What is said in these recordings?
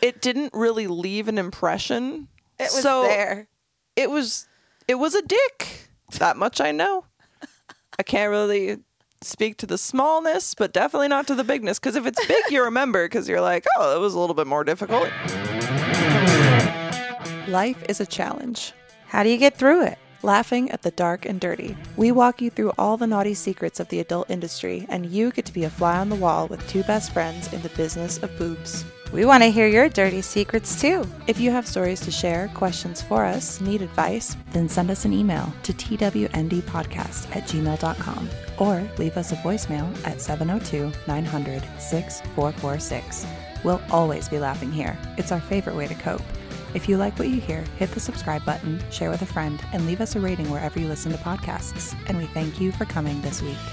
it didn't really leave an impression. It was there. It was a dick. That much I know. I can't really speak to the smallness, but definitely not to the bigness. Because if it's big, you remember, because you're like, oh, it was a little bit more difficult. Life is a challenge. How do you get through it? Laughing at the dark and dirty. We walk you through all the naughty secrets of the adult industry, and you get to be a fly on the wall with two best friends in the business of boobs. We want to hear your dirty secrets too. If you have stories to share, questions for us, need advice, then send us an email to twndpodcast@gmail.com or leave us a voicemail at 702-900-6446. We'll always be laughing here. It's our favorite way to cope. If you like what you hear, hit the subscribe button, share with a friend, and leave us a rating wherever you listen to podcasts. And we thank you for coming this week.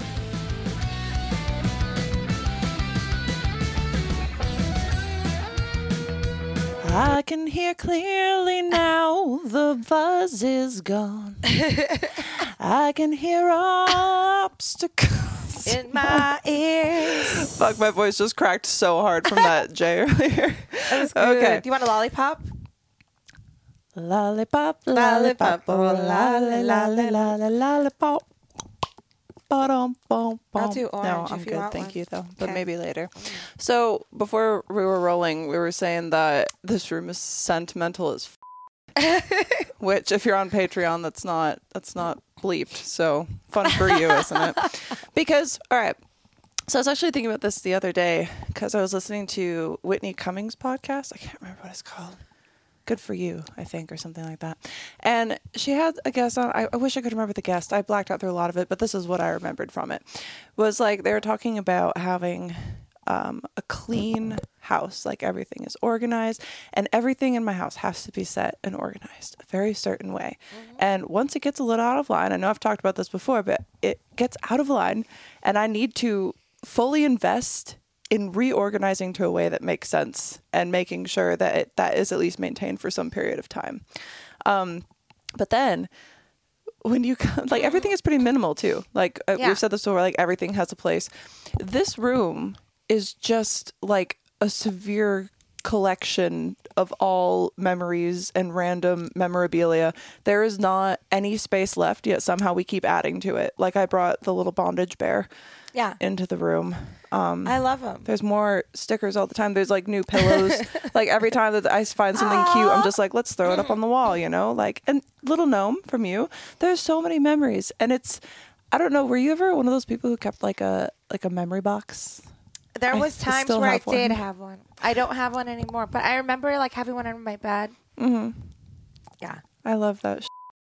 I can hear clearly now, the buzz is gone. I can hear obstacles in my ears. Fuck, my voice just cracked so hard from that J earlier. That was good. Okay. Do you want a lollipop? Lollipop, lollipop, oh, lolly, lolly, lolly, lollipop. I'll do orange No, I'm if you good. want Thank one. you, though. But Okay. maybe later. So before we were rolling, we were saying that this room is sentimental as which, if you're on Patreon, that's not bleeped. So fun for you, isn't it? Because, all right. So I was actually thinking about this the other day because I was listening to Whitney Cummings' podcast. I can't remember what it's called. Good for You, I think, or something like that. And she had a guest on. I wish I could remember the guest. I blacked out through a lot of it, but this is what I remembered from it. Was like they were talking about having a clean house, like everything is organized, and everything in my house has to be set and organized a very certain way. Mm-hmm. And once it gets a little out of line, I know I've talked about this before, but it gets out of line, and I need to fully invest in reorganizing to a way that makes sense and making sure that that is at least maintained for some period of time. But then when you come, like everything is pretty minimal too. Like we've said this before, like everything has a place. This room is just like a severe collection of all memories and random memorabilia. There is not any space left, yet somehow we keep adding to it. Like I brought the little bondage bear into the room. I love them. There's more stickers all the time. There's like new pillows. Like every time that I find something cute, I'm just like, let's throw it up on the wall, you know? Like, and little gnome from you. There's so many memories. And it's, I don't know, were you ever one of those people who kept like a memory box? There was times where I did one. have one. I don't have one anymore, but I remember like having one under my bed. Mm-hmm. Yeah. I love that.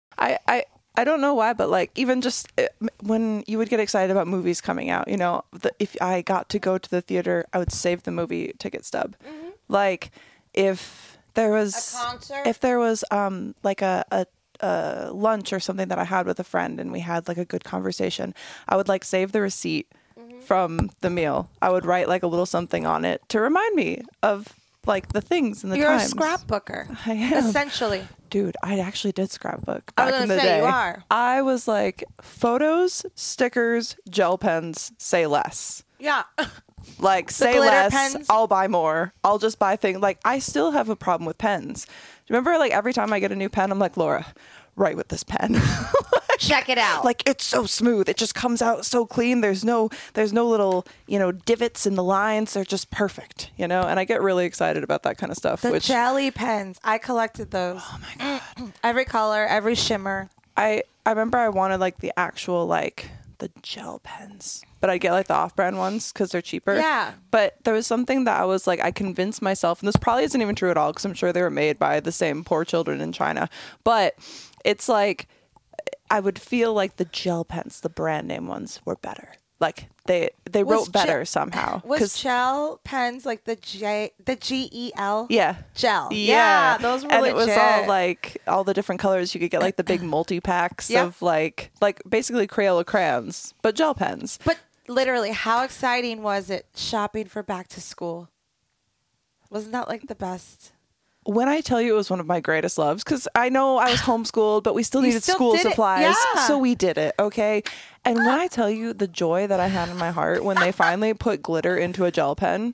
I don't know why, but like even just when you would get excited about movies coming out, you know, if I got to go to the theater, I would save the movie ticket stub. Mm-hmm. Like if there was a concert, if there was like a lunch or something that I had with a friend and we had like a good conversation, I would like save the receipt from the meal. I would write like a little something on it to remind me of like the things and the times. You're a scrapbooker. I am. Essentially. Dude, I actually did scrapbook I was back in gonna the say, day. you are. I was like, photos, stickers, gel pens, say less. Yeah. Like, say glitter less, pens. I'll buy more. I'll just buy things. Like, I still have a problem with pens. Remember, like, every time I get a new pen, I'm like, Laura, write with this pen. Check it out. Like, it's so smooth. It just comes out so clean. There's no little, you know, divots in the lines. They're just perfect, you know? And I get really excited about that kind of stuff. The jelly pens. I collected those. Oh, my God. Every color, every shimmer. I remember I wanted, like, the actual, like, the gel pens. But I get, like, the off-brand ones because they're cheaper. Yeah. But there was something that I was, like, I convinced myself, and this probably isn't even true at all because I'm sure they were made by the same poor children in China. But it's, like, I would feel like the gel pens, the brand name ones, were better. Like they wrote better somehow. Was gel pens like the GEL? Yeah. Gel. Yeah, those were and legit. it was all like all the different colors. You could get like the big multi packs of like basically Crayola crayons, but gel pens. But literally, how exciting was it shopping for back to school? Wasn't that like the best? When I tell you it was one of my greatest loves, because I know I was homeschooled, but we still needed school supplies. Yeah. So we did it, okay? And when I tell you the joy that I had in my heart when they finally put glitter into a gel pen,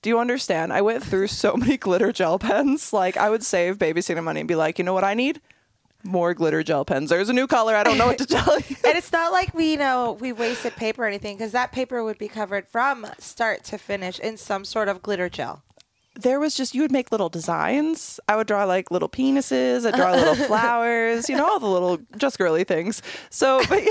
Do you understand? I went through so many glitter gel pens. Like, I would save babysitting money and be like, you know what I need? More glitter gel pens. There's a new color. I don't know what to tell you. And it's not like we wasted paper or anything, because that paper would be covered from start to finish in some sort of glitter gel. There was just, you would make little designs. I would draw like little penises. I'd draw little flowers, you know, all the little just girly things. So, but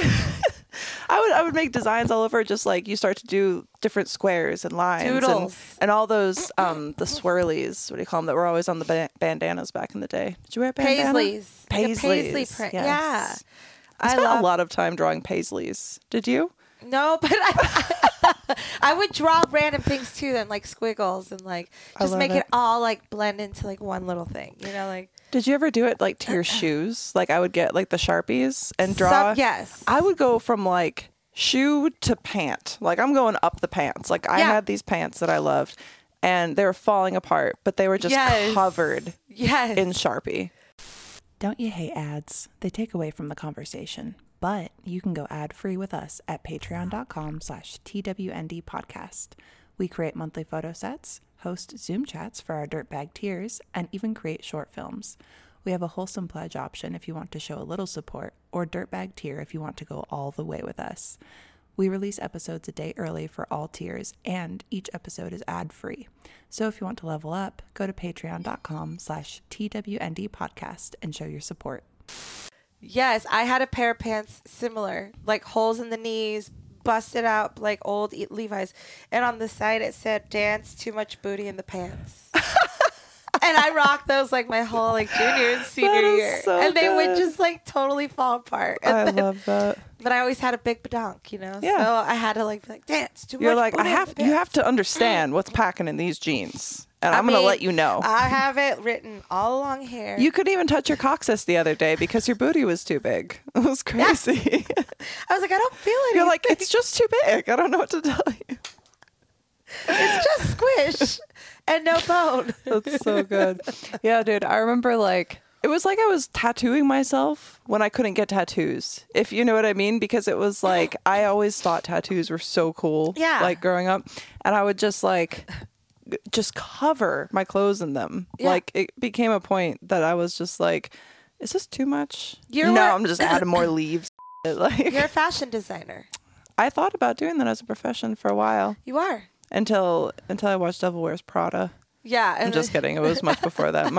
I would make designs all over. Just like you start to do different squares and lines and all those the swirlies. What do you call them? That were always on the bandanas back in the day. Did you wear bandanas? Paisleys. Paisleys. Like a paisley print. Yes. Yeah. I spent a lot of time drawing paisleys. Did you? No, but I would draw random things too, then like squiggles and like just make it all like blend into like one little thing, you know, like. Did you ever do it like to your shoes? Like I would get like the Sharpies and draw. Yes. I would go from like shoe to pant. Like I'm going up the pants. Like I had these pants that I loved and they were falling apart, but they were just covered in Sharpie. Don't you hate ads? They take away from the conversation. But you can go ad-free with us at patreon.com/TWND podcast. We create monthly photo sets, host Zoom chats for our dirtbag tiers, and even create short films. We have a wholesome pledge option if you want to show a little support, or dirtbag tier if you want to go all the way with us. We release episodes a day early for all tiers, and each episode is ad-free. So if you want to level up, go to patreon.com/TWND podcast and show your support. Yes, I had a pair of pants similar, like holes in the knees, busted out like old Levi's, and on the side it said "Dance too much booty in the pants." And I rocked those like my whole like junior and senior year, and they would just like totally fall apart. And I love that. But I always had a big badonk, you know. Yeah. So I had to like be like, "Dance too much." You're like, booty you have to understand what's packing in these jeans. And I'm going to let you know. I have it written all along here. You couldn't even touch your coccyx the other day because your booty was too big. It was crazy. Yeah. I was like, I don't feel anything. You're like, it's just too big. I don't know what to tell you. It's just squish and no bone. That's so good. Yeah, dude. I remember like, it was like I was tattooing myself when I couldn't get tattoos, if you know what I mean, because it was like, I always thought tattoos were so cool. Yeah. Like growing up. And I would just cover my clothes in them. Yeah. Like it became a point that I was just like, is this too much? I'm just adding more leaves. Like, you're a fashion designer. I thought about doing that as a profession for a while. You are. Until I watched Devil Wears Prada. Yeah. I'm just kidding. It was much before that.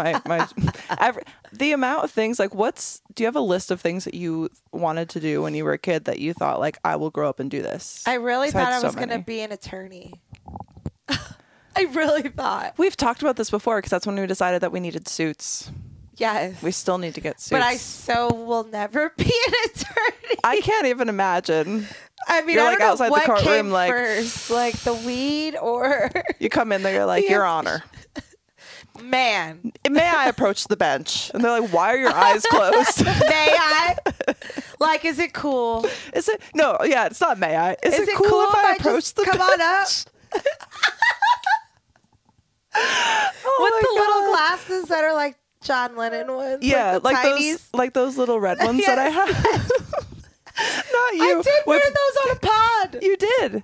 The amount of things, like do you have a list of things that you wanted to do when you were a kid that you thought like, I will grow up and do this? I really thought I was going to be an attorney. I really thought. We've talked about this before because that's when we decided that we needed suits. Yes. We still need to get suits. But I will never be an attorney. I can't even imagine. I mean, you're I like don't know outside what the courtroom, came like first, like the weed or. You come in there, you're like, Your Honor. Man. May I approach the bench? And they're like, why are your eyes closed? May I? Like, is it cool? Is it? No, yeah, it's not may I. Is it cool if I approach the bench? Come on up. With the little glasses that are like John Lennon ones. Yeah, like those little red ones that I have. Not you. I did wear those on a pod. You did.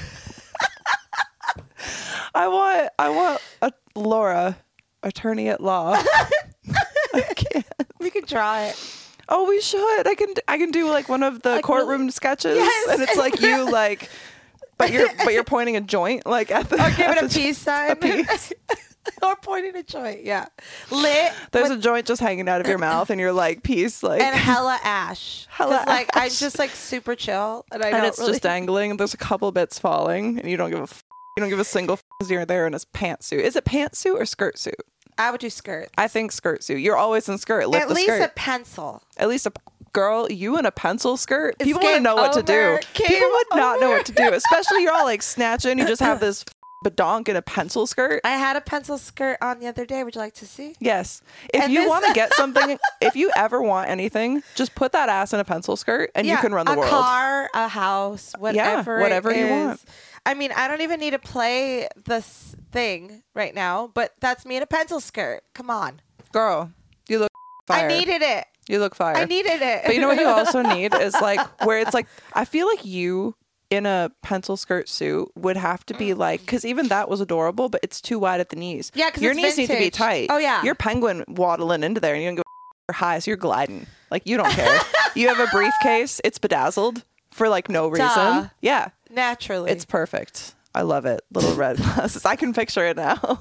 I want a Laura, attorney at law. I can't. We could draw it. Oh, we should. I can do like one of the courtroom sketches, and it's like you like, but you're pointing a joint like at the. Or give it a peace sign. A peace. Or pointing a joint. Yeah. Lit. There's a joint just hanging out of your mouth, and you're like peace, like. And hella ash. Like I'm just like super chill, and it's just dangling, and there's a couple bits falling, and you don't give a single because you're there in a pantsuit. Is it pantsuit or skirt suit? I would do skirt. I think skirt suit. You're always in skirt. Lift the skirt. At least a pencil. At least girl, you in a pencil skirt? People wouldn't know what to do. People would not know what to do. Especially you're all like snatching. You just have this badonk in a pencil skirt. I had a pencil skirt on the other day. Would you like to see? Yes. If you want to get something, if you ever want anything, just put that ass in a pencil skirt and you can run the world. A car, a house, whatever you want. I mean, I don't even need to play this thing right now, but that's me in a pencil skirt. Come on. Girl, you look fire. I needed it. You look fire. I needed it. But you know what you also need is like where it's like, I feel like you in a pencil skirt suit would have to be like, because even that was adorable, but it's too wide at the knees. Yeah, because your knees need to be tight. Oh yeah, you're penguin waddling into there and you don't go high, so you're gliding. Like, you don't care. You have a briefcase, it's bedazzled for like no reason. Duh. Yeah. Naturally. It's perfect. I love it. Little red glasses. I can picture it now.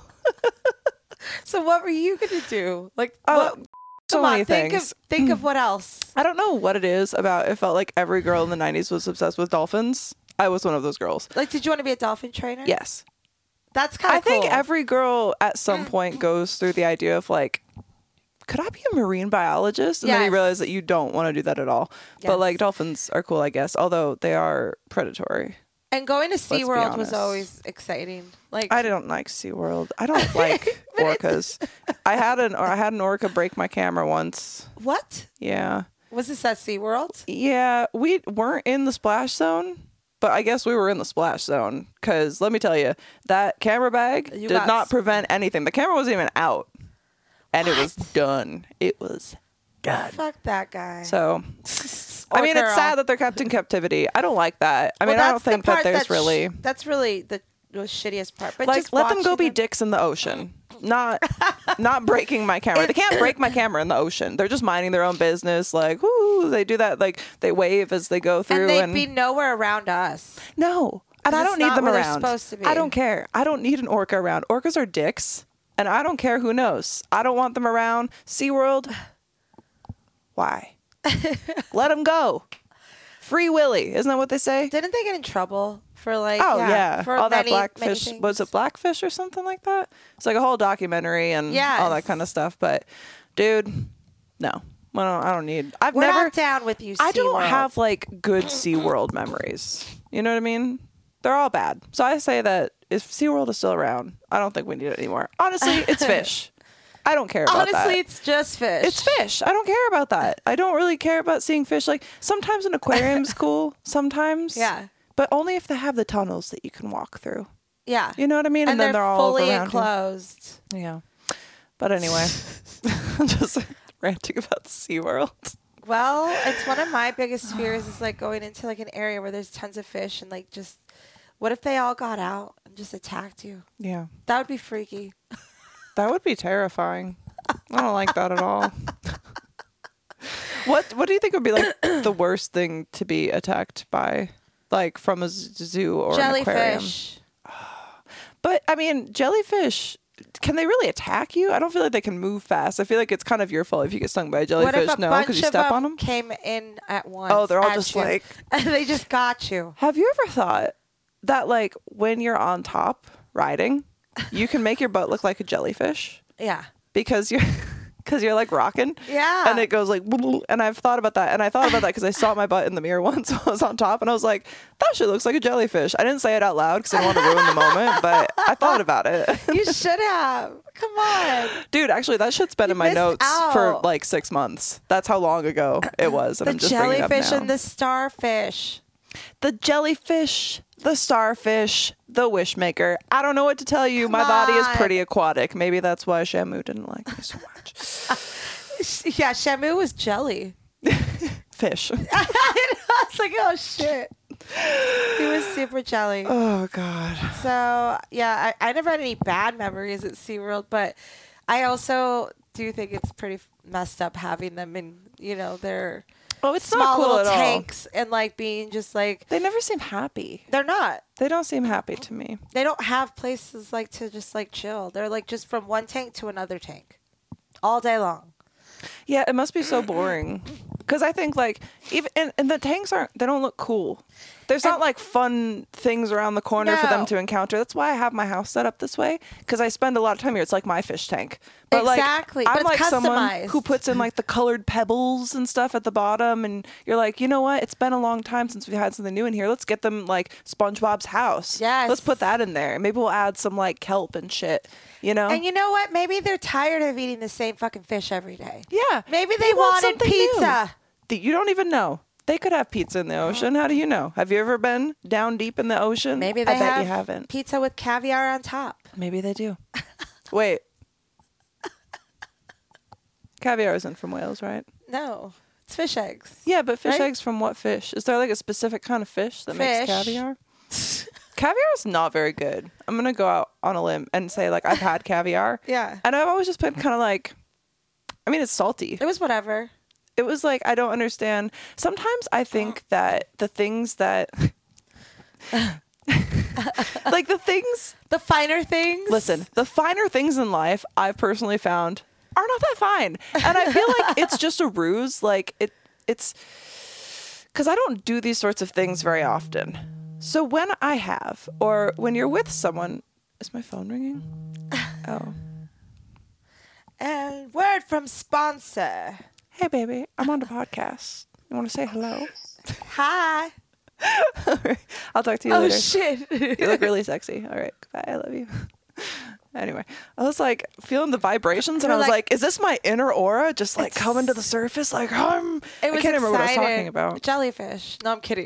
So what were you going to do? Like, Oh, what? so Come on, many things. Think of what else. I don't know what it is about. It felt like every girl in the 90s was obsessed with dolphins. I was one of those girls. Like, did you want to be a dolphin trainer? Yes. That's kind of cool. I think every girl at some point goes through the idea of like, could I be a marine biologist? And then you Yes. realize that you don't want to do that at all. Yes. But like dolphins are cool, I guess, although they are predatory. And going to be SeaWorld was honest. always exciting. Like, I don't like SeaWorld. I don't like orcas. I had an orca break my camera once. what? Yeah. Was this at SeaWorld? Yeah, we weren't in the splash zone, but I guess we were in the splash zone because let me tell you, that camera bag You did got not prevent anything. The camera wasn't even out, and it was done. It was done. Fuck that guy. So, Or I mean, it's girl. sad that they're kept in captivity. I don't like that. I mean, Well, I don't that's the think that part there's really That's really the shittiest part. But like just let them go watching be dicks in the ocean. Not breaking my camera. They can't break my camera in the ocean. They're just minding their own business. Like, whoo, they do that. Like, they wave as they go through. And they'd be nowhere around us. No, and I it's don't need not them where they're around. supposed to be. I don't care. I don't need an orca around. Orcas are dicks, and I don't care who knows. I don't want them around. SeaWorld, why? Let them go. Free Willy, isn't that what they say? Didn't they get in trouble for like? Oh yeah, for all that many blackfish. things? Was it Blackfish or something like that? It's like a whole documentary and all that Yes. kind of stuff. But, dude, no, I don't need. I've We're never. not down with you. I don't SeaWorld. have like good SeaWorld memories. You know what I mean? They're all bad. So I say that if SeaWorld is still around, I don't think we need it anymore. Honestly, it's fish. I don't care about that. Honestly, it's just fish. It's fish. I don't care about that. I don't really care about seeing fish. Like, sometimes an aquarium's cool. Sometimes. Yeah. But only if they have the tunnels that you can walk through. Yeah. You know what I mean? And then they're all fully over around enclosed. you. Yeah. But anyway, I'm just ranting about SeaWorld. Well, it's one of my biggest fears is like going into like an area where there's tons of fish and like just what if they all got out and just attacked you? Yeah. That would be freaky. That would be terrifying. I don't like that at all. What do you think would be like the worst thing to be attacked by? Like from a zoo or an aquarium? Jellyfish. But I mean, jellyfish, can they really attack you? I don't feel like they can move fast. I feel like it's kind of your fault if you get stung by a What jellyfish. if a No, bunch because you of step them on them. came in at once? Oh, they're all at just you, like. and they just got you. Have you ever thought that like when you're on top riding, you can make your butt look like a jellyfish Yeah. because you're like rocking. Yeah. And it goes like, and I've thought about that. And I thought about that because I saw my butt in the mirror once while I was on top and I was like, that shit looks like a jellyfish. I didn't say it out loud because I didn't want to ruin the moment, but I thought about it. You should have. Come on. Dude, actually, that shit's been in my missed notes for out. like 6 months. That's how long ago it was. And The I'm just bringing it up jellyfish now. and the starfish. The jellyfish, the starfish, the wishmaker. I don't know what to tell you. My Come body is on. pretty aquatic. Maybe that's why Shamu didn't like me so much. Yeah, Shamu was jelly. Fish. I was like, oh shit. He was super jelly. Oh, God. So yeah, I never had any bad memories at SeaWorld, but I also do think it's pretty messed up having them in, their Oh, it's small not cool little at all. tanks and like being just like They never seem happy. they're not. They don't seem happy to me. They don't have places like to just like chill. They're like just from one tank to another tank all day long. Yeah, it must be so boring. Because I think like even and the tanks they don't look cool. There's not like fun things around the corner for them No. to encounter. That's why I have my house set up this way because I spend a lot of time here. It's like my fish tank. Exactly, Like, but I'm it's like someone customized. who puts in like the colored pebbles and stuff at the bottom, and you're like, you know what? It's been a long time since we had something new in here. Let's get them like SpongeBob's house. Yes. Let's put that in there. Maybe we'll add some like kelp and shit. You know? And you know what? Maybe they're tired of eating the same fucking fish every day. Yeah. Maybe they wanted something new. pizza. You don't even know. They could have pizza in the ocean. How do you know? Have you ever been down deep in the ocean? Maybe they I bet have you haven't. pizza with caviar on top. Maybe they do. Wait. Caviar isn't from Wales, right? No, It's fish eggs. Yeah, but fish right? eggs from what fish? Is there like a specific kind of fish that makes Fish. caviar? Caviar is not very good. I'm going to go out on a limb and say, like, I've had caviar. Yeah. And I've always just been kind of like, I mean, it's salty. It was whatever. It was like, I don't understand. Sometimes I think that the things that, like the things. The finer things. Listen, the finer things in life I've personally found are not that fine. And I feel like it's just a ruse. Like it's because I don't do these sorts of things very often. So when I have, or when you're with someone, is my phone ringing? Oh. And word from sponsor. Hey, baby, I'm on the podcast. You want to say hello? Hi. I'll talk to you Oh, later. shit. You look really sexy. All right. Bye. I love you. Anyway, I was like feeling the vibrations and You're I was like- like, is this my inner aura just like coming to the surface? Like, I can't remember what I was talking about. Jellyfish. No, I'm kidding.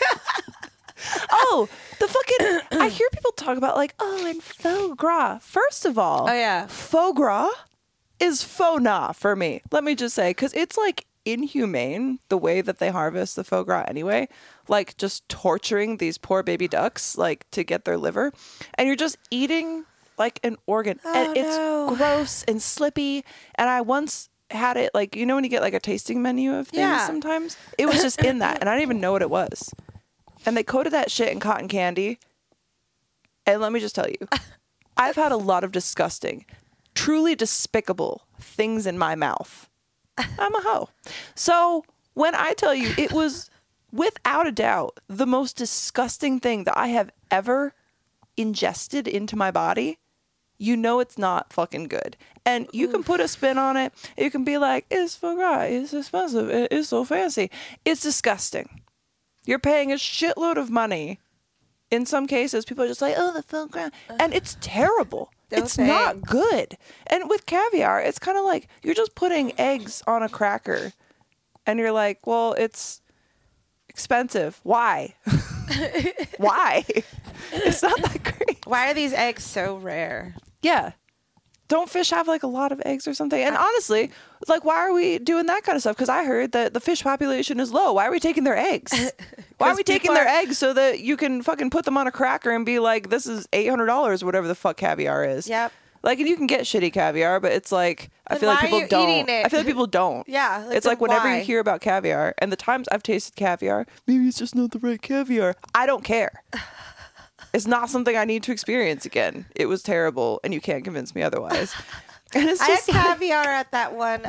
Oh, the fucking, I hear people talk about like, oh, and foie gras. First of all, Oh, yeah. foie gras is faux na for me. Let me just say, because it's like inhumane the way that they harvest the foie gras anyway. Like just torturing these poor baby ducks like to get their liver. And you're just eating like an organ. And it's no. gross and slippy. And I once had it like, you know when you get like a tasting menu of things Yeah. sometimes? It was just in that. And I didn't even know what it was. And they coated that shit in cotton candy. And let me just tell you, I've had a lot of disgusting, truly despicable things in my mouth. I'm a hoe. So when I tell you it was without a doubt the most disgusting thing that I have ever ingested into my body, you know it's not fucking good. And you can put a spin on it. You can be like, it's foie gras, it's expensive, it's so fancy. It's disgusting. You're paying a shitload of money. In some cases, people are just like, oh, the foie gras. And it's terrible. No it's not thanks. good. And with caviar, it's kind of like you're just putting eggs on a cracker. And you're like, well, it's expensive. Why? Why? It's not that great. Why are these eggs so rare? Yeah. Don't fish have like a lot of eggs or something? And honestly, like, why are we doing that kind of stuff? Because I heard that the fish population is low. Why are we taking their eggs? Why are we taking their eggs so that you can fucking put them on a cracker and be like, this is $800, whatever the fuck caviar is. Yep. Like, and you can get shitty caviar, but it's like, I Then feel like why are people you don't. eating it? I feel like people don't. Yeah, like, it's like then whenever why? you hear about caviar, and the times I've tasted caviar, maybe it's just not the right caviar. I don't care. It's not something I need to experience again. It was terrible, and you can't convince me otherwise. And it's I had just like, caviar at that one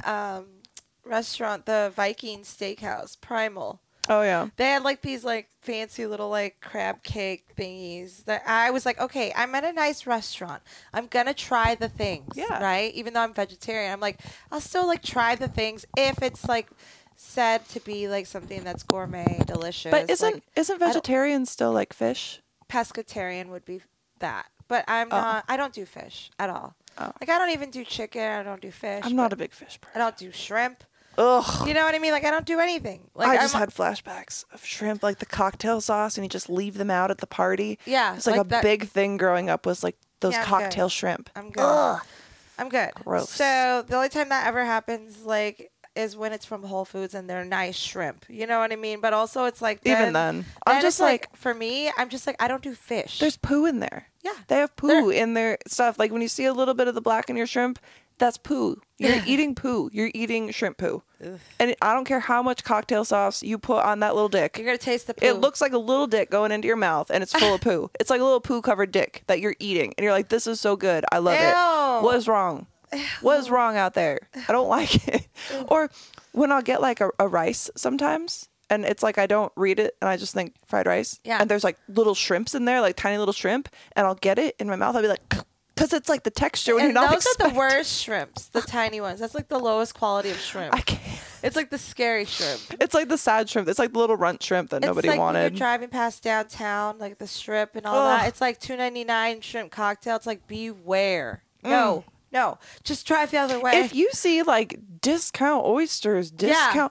restaurant, the Viking Steakhouse, Primal. oh yeah. They had like these like fancy little like crab cake thingies that I was like, okay, I'm at a nice restaurant. I'm gonna try the things. Yeah. Right? Even though I'm vegetarian, I'm like, I'll still like try the things if it's like said to be like something that's gourmet, delicious. But isn't don't- vegetarian still like fish? pescatarian would be that. But I'm not. I don't do fish at all. Oh. Like I don't even do chicken. I don't do fish. I'm not a big fish person. I don't do shrimp. Ugh. You know what I mean? Like I don't do anything. Like I just I'm- had flashbacks of shrimp, like the cocktail sauce, and you just leave them out at the party. Yeah, It's like a that- big thing growing up was like those Yeah, I'm cocktail good. shrimp. I'm good. Ugh. I'm good. Gross. So the only time that ever happens, like, is when it's from Whole Foods and they're nice shrimp. You know what I mean? But also, it's like Even then. I'm just it's like for me, I'm just like I don't do fish. There's poo in there. Yeah. They have poo in their stuff. Like when you see a little bit of the black in your shrimp, that's poo. You're eating poo. You're eating shrimp poo. And I don't care how much cocktail sauce you put on that little dick. You're gonna taste the poo. It looks like a little dick going into your mouth and it's full of poo. It's like a little poo covered dick that you're eating. And you're like, this is so good. I love Ew. it. What is wrong? What is wrong out there? I don't like it. Or when I'll get like a rice sometimes and it's like I don't read it and I just think fried rice. Yeah. And there's like little shrimps in there, like tiny little shrimp. And I'll get it in my mouth. I'll be like, because it's like the texture when and you're not those are the expecting. worst shrimps, the tiny ones. That's like the lowest quality of shrimp. I can't. It's like the scary shrimp. It's like the sad shrimp. It's like the little runt shrimp that nobody it's like when wanted. you're driving past downtown, like the strip and all Ugh. that. It's like $2.99 shrimp cocktail. It's like beware. No, just drive the other way. If you see like discount oysters, discount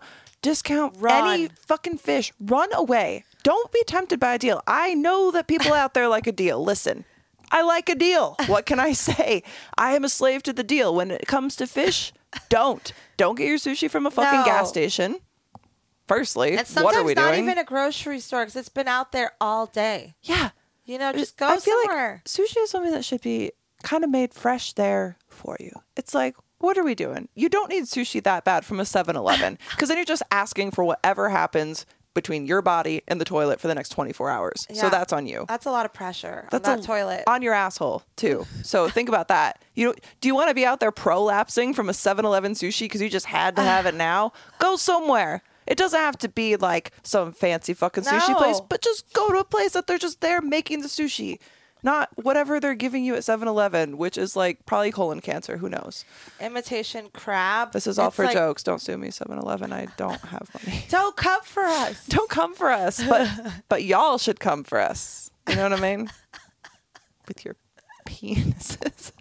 Run. any fucking fish, run away. Don't be tempted by a deal. I know that people out there like a deal. Listen, I like a deal. What can I say? I am a slave to the deal. When it comes to fish, don't get your sushi from a fucking No. gas station. Firstly, And what sometimes are we not doing? even a grocery store because it's been out there all day. Yeah. You know, just go I feel somewhere. like sushi is something that should be kind of made fresh there for you. It's like, what are we doing? You don't need sushi that bad from a 7-Eleven because then you're just asking for whatever happens between your body and the toilet for the next 24 hours. So Yeah. that's on you. That's a lot of pressure That's on that toilet. on your asshole too. So think about that. Do you want to be out there prolapsing from a 7-Eleven sushi because you just had to have it now? Go somewhere. It doesn't have to be like some fancy fucking sushi place, No. but just go to a place that they're just there making the sushi. Not whatever they're giving you at 7-Eleven, which is like probably colon cancer. Who knows? Imitation crab. This is all It's for like, jokes. Don't sue me, 7-Eleven. I don't have money. Don't come for us. Don't come for us, but y'all should come for us. You know what I mean? With your penises.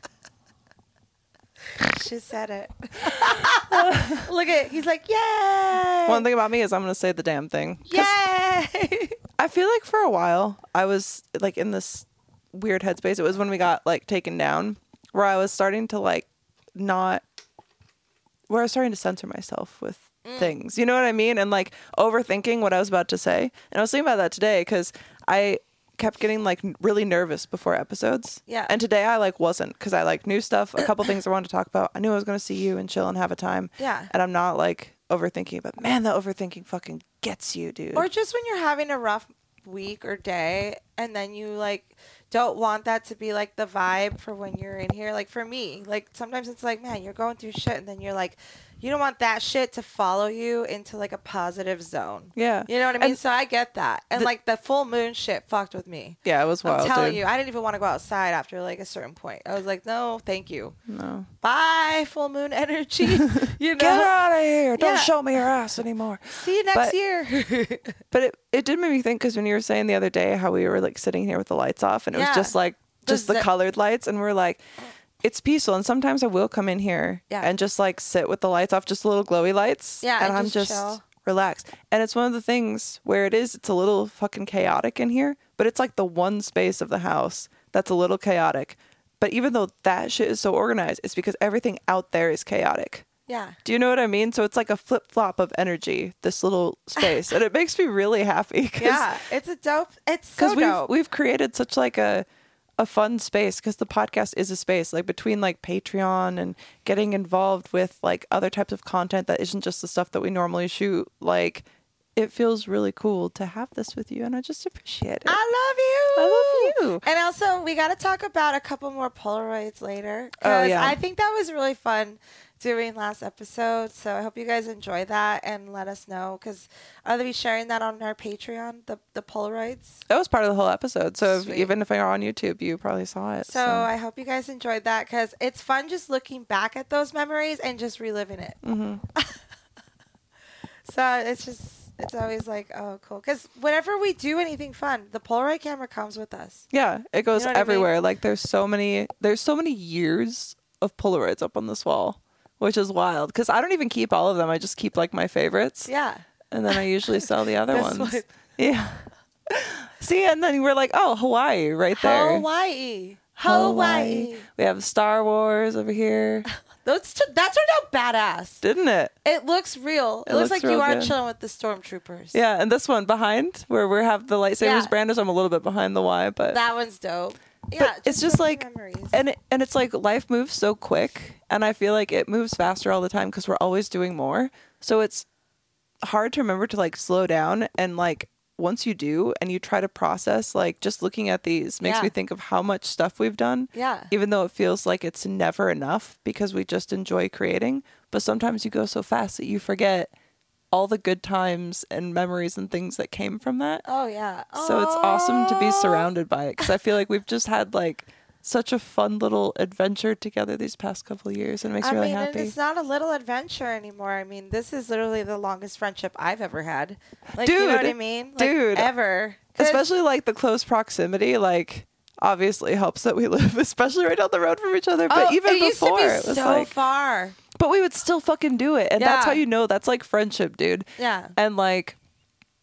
She said it. Look at he's like, yay! One thing about me is I'm going to say the damn thing. 'Cause Yay! I feel like for a while I was like in this weird headspace. It was when we got like taken down where I was starting to like where I was starting to censor myself with things. You know what I mean? And like overthinking what I was about to say. And I was thinking about that today because I kept getting like really nervous before episodes. Yeah. And today I like wasn't because I like knew stuff, a couple things I wanted to talk about. I knew I was going to see you and chill and have a time. Yeah. And I'm not like overthinking, but man, the overthinking fucking gets you, dude. Or just when you're having a rough week or day and then you like don't want that to be like the vibe for when you're in here. Like for me, like sometimes it's like, man, you're going through shit and then you're like, you don't want that shit to follow you into like a positive zone. Yeah. You know what I mean? And so I get that. And like the full moon shit fucked with me. yeah, it was wild, I'm telling dude. you, I didn't even want to go outside after like a certain point. I was like, no, thank you. No. Bye, full moon energy. You know? Get her out of here. Don't Yeah. show me your ass anymore. See you next But- year. But it did make me think because when you were saying the other day how we were like sitting here with the lights off and it was Yeah. just like just the zi- colored lights and we're like it's peaceful and sometimes I will come in here Yeah. and just like sit with the lights off, just little glowy lights. Yeah, And and I'm just just chill. relaxed. And it's one of the things where it's a little fucking chaotic in here, but it's like the one space of the house that's a little chaotic. But even though that shit is so organized, it's because everything out there is chaotic. Yeah. Do you know what I mean? So it's like a flip-flop of energy, this little space. And it makes me really happy. Yeah. It's a dope. It's so dope. we've created such like a fun space because the podcast is a space like between like Patreon and getting involved with like other types of content that isn't just the stuff that we normally shoot. Like it feels really cool to have this with you and I just appreciate it. I love you. I love you. And also, we got to talk about a couple more Polaroids later. Oh, 'cause yeah. I think that was really fun doing last episode. So I hope you guys enjoy that and let us know because are they sharing that on our Patreon, the Polaroids? That was part of the whole episode. So Sweet. even if you're on YouTube, you probably saw it. So I hope you guys enjoyed that because it's fun just looking back at those memories and just reliving it. Mm-hmm. So it's always like, oh, cool. Because whenever we do anything fun, the Polaroid camera comes with us. Yeah, it goes You know what I mean? everywhere. Like there's so many years of Polaroids up on this wall, which is wild. Because I don't even keep all of them. I just keep like my favorites, Yeah. and then I usually sell the other This ones. one. Yeah. See, and then we're like, oh, Hawaii, right there. Hawaii. We have Star Wars over here, That turned out badass. didn't it? It looks real. It It looks looks like you real are good. chilling with the stormtroopers. Yeah, and this one behind where we have the lightsabers Yeah. branded. So I'm a little bit behind the Y, but That one's dope. Yeah, it's just making like memories. and it's like life moves so quick and I feel like it moves faster all the time because we're always doing more, so it's hard to remember to like slow down. And like once you do and you try to process, like just looking at these makes Yeah. me think of how much stuff we've done, Yeah. even though it feels like it's never enough because we just enjoy creating. But sometimes you go so fast that you forget all the good times and memories and things that came from that. Oh yeah. So it's awesome to be Aw. surrounded by it because I feel like we've just had like such a fun little adventure together these past couple of years, and it makes me really and happy. it's not a little adventure anymore. I mean, this is literally the longest friendship I've ever had. Like, you know what I Dude, mean? Like, dude. ever. 'Cause- Especially like the close proximity, like obviously helps that we live especially right down the road from each other. But Oh, even it used to before, be it was so like, far. but we would still fucking do it, and that's Yeah. how you know that's like friendship, dude. Yeah. And like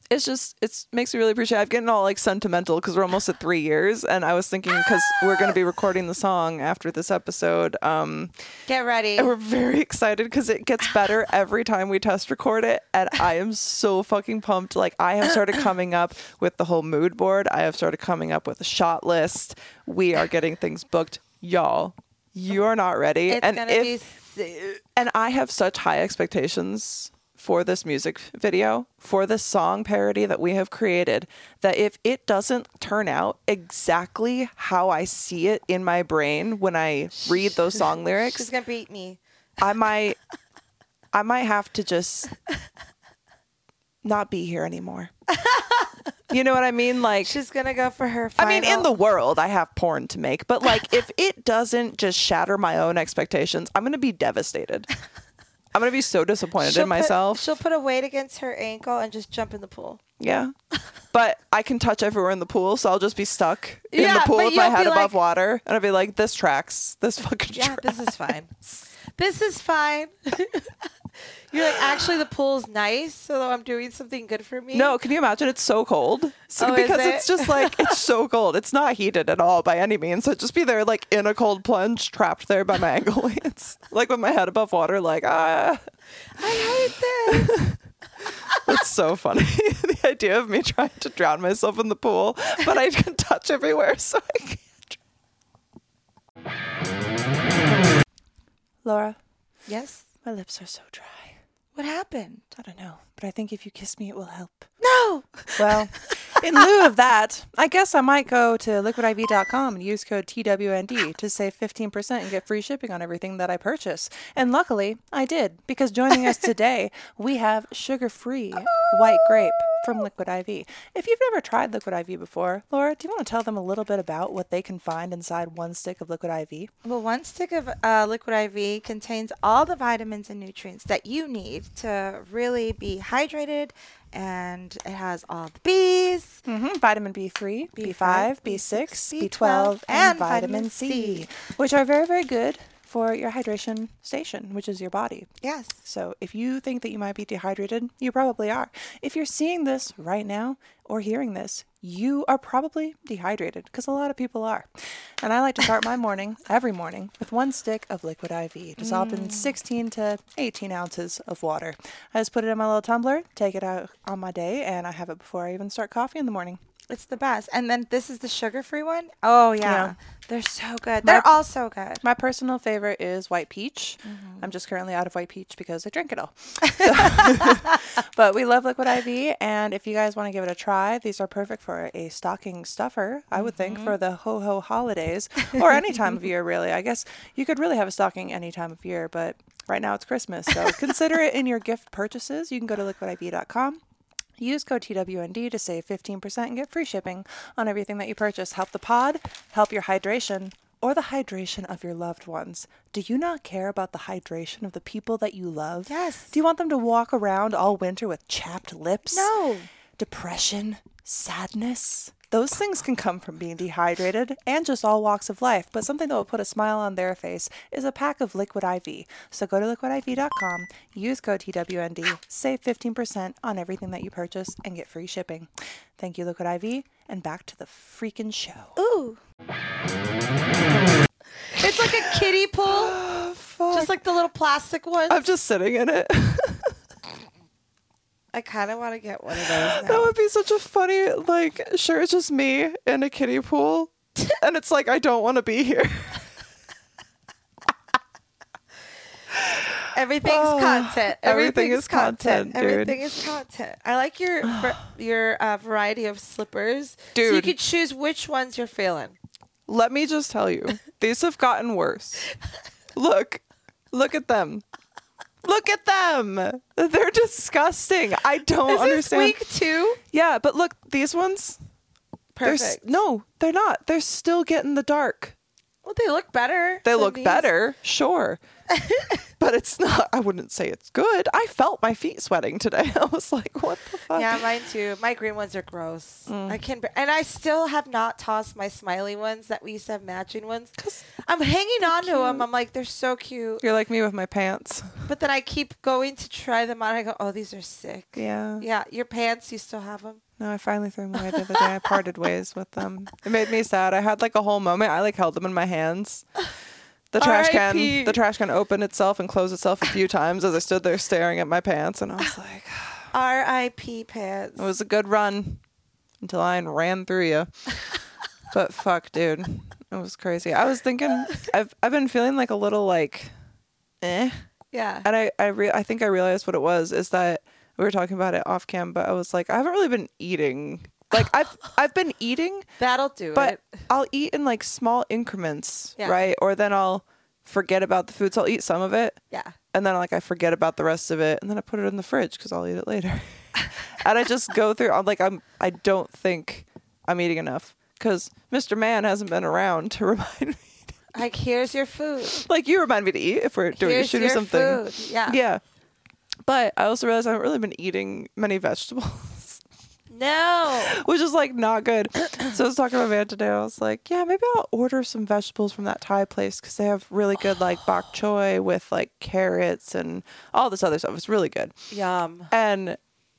it's just, it makes me really appreciate it. I'm getting all like sentimental because we're almost at 3 years, and I was thinking because we're going to be recording the song after this episode. Get ready. And we're very excited because it gets better every time we test record it, and I am so fucking pumped. Like, I have started coming up with the whole mood board. I have started coming up with a shot list. We are getting things booked, y'all. You are not ready, It's and gonna and I have such high expectations for this music video, for this song parody that we have created, that if it doesn't turn out exactly how I see it in my brain when I read those song lyrics, She's gonna beat me. I might have to just not be here anymore. You know what I mean? Like, She's gonna go for her final. I mean, in the world, I have porn to make, but like, if it doesn't just shatter my own expectations, I'm gonna be devastated. I'm going to be so disappointed in myself. She'll put a weight against her ankle and just jump in the pool. Yeah. But I can touch everywhere in the pool, so I'll just be stuck in the pool but with my you'll head be above like- water. And I'll be like, this tracks. This fucking Yeah, tracks. this is fine. This is fine. You're like, actually, the pool's nice, so I'm doing something good for me. No, can you imagine? It's so cold. So, Oh, is because it? it's just like, it's so cold. It's not heated at all by any means. So I'd just be there like in a cold plunge, trapped there by my ankle weights. Like with my head above water, like, I hate this. It's so funny. The idea of me trying to drown myself in the pool, but I can touch everywhere, so I can't. Laura, Yes? my lips are so dry. What happened? I don't know, but I think if you kiss me, it will help. No! Well, in lieu of that, I guess I might go to liquidiv.com and use code TWND to save 15% and get free shipping on everything that I purchase. And luckily, I did, because joining us today, we have sugar-free white grape from Liquid IV. If you've never tried Liquid IV before, Laura, do you want to tell them a little bit about what they can find inside one stick of Liquid IV? Well, one stick of Liquid IV contains all the vitamins and nutrients that you need to really be hydrated, and it has all the B's. Vitamin B3, B5, B6, B12, B12, and vitamin C, which are very, very good for your hydration station, which is your body. Yes. So if you think that you might be dehydrated, you probably are. If you're seeing this right now or hearing this, you are probably dehydrated, because a lot of people are. And I like to start my morning, every morning, with one stick of Liquid IV, dissolved in 16 to 18 ounces of water. I just put it in my little tumbler, take it out on my day, and I have it before I even start coffee in the morning. It's the best. And then this is the sugar-free one. Oh, yeah. Yeah. They're so good. They're all so good. My personal favorite is white peach. I'm just currently out of white peach because I drank it all. But we love Liquid IV, and if you guys want to give it a try, these are perfect for a stocking stuffer, I would think, for the ho-ho holidays, or any time of year, really. I guess you could really have a stocking any time of year, but right now it's Christmas, so consider it in your gift purchases. You can go to liquidiv.com. Use code TWND to save 15% and get free shipping on everything that you purchase. Help the pod, help your hydration, or the hydration of your loved ones. Do you not care about the hydration of the people that you love? Yes. Do you want them to walk around all winter with chapped lips? No. Depression? Sadness? Those things can come from being dehydrated and just all walks of life, but something that will put a smile on their face is a pack of Liquid IV. So go to liquidiv.com, use code TWND, save 15% on everything that you purchase, and get free shipping. Thank you, Liquid IV, and back to the freaking show. Ooh. It's like a kiddie pool. Just like the little plastic ones. I'm just sitting in it. I kind of want to get one of those That now. would be such a funny, like, sure, it's just me in a kiddie pool, and it's like, I don't want to be here. Everything's content. everything is content, dude. Everything is content. I like your variety of slippers. So you Dude. could choose which ones you're feeling. Let me just tell you, these have gotten worse. Look at them. Look at them. They're disgusting. I don't Is understand. this week 2? Yeah, but look, these ones. Perfect. No, they're not. They're still getting the dark. Well, they look better. They than look these. better, sure. But it's not, I wouldn't say it's good. I felt my feet sweating today. I was like, what the fuck? Yeah, mine too. My green ones are gross. I can, and I still have not tossed my smiley ones that we used to have matching ones. I'm hanging on to them. I'm like, they're so cute. You're like me with my pants. But then I keep going to try them on. I go, oh, these are sick. Yeah. Yeah, your pants, you still have them? No, I finally threw them away the other day. I parted ways with them. It made me sad. I had like a whole moment. I like held them in my hands. The trash can opened itself and closed itself a few times as I stood there staring at my pants, and I was like, R.I.P. pants. it was a good run until I ran through you. But fuck, dude, it was crazy. I was thinking, I've been feeling like a little like, eh. Yeah. And I think I realized what it was is that we were talking about it off cam, but I was like, I haven't really been eating. Like I've been eating. That'll do but it. I'll eat in like small increments, Yeah. right? Or then I'll forget about the food. So I'll eat some of it. Yeah. And then like I forget about the rest of it, and then I put it in the fridge because I'll eat it later. And I just go through. I don't think I'm eating enough because Mr. Man hasn't been around to remind me. Like, here's your food. Like you remind me to eat if we're Here's shooting your something. food. Yeah. Yeah. But I also realized I haven't really been eating many vegetables. No. Which is like not good. So I was talking to my man today. I was like, yeah, maybe I'll order some vegetables from that Thai place because they have really good like bok choy with like carrots and all this other stuff. It's really good. Yum. And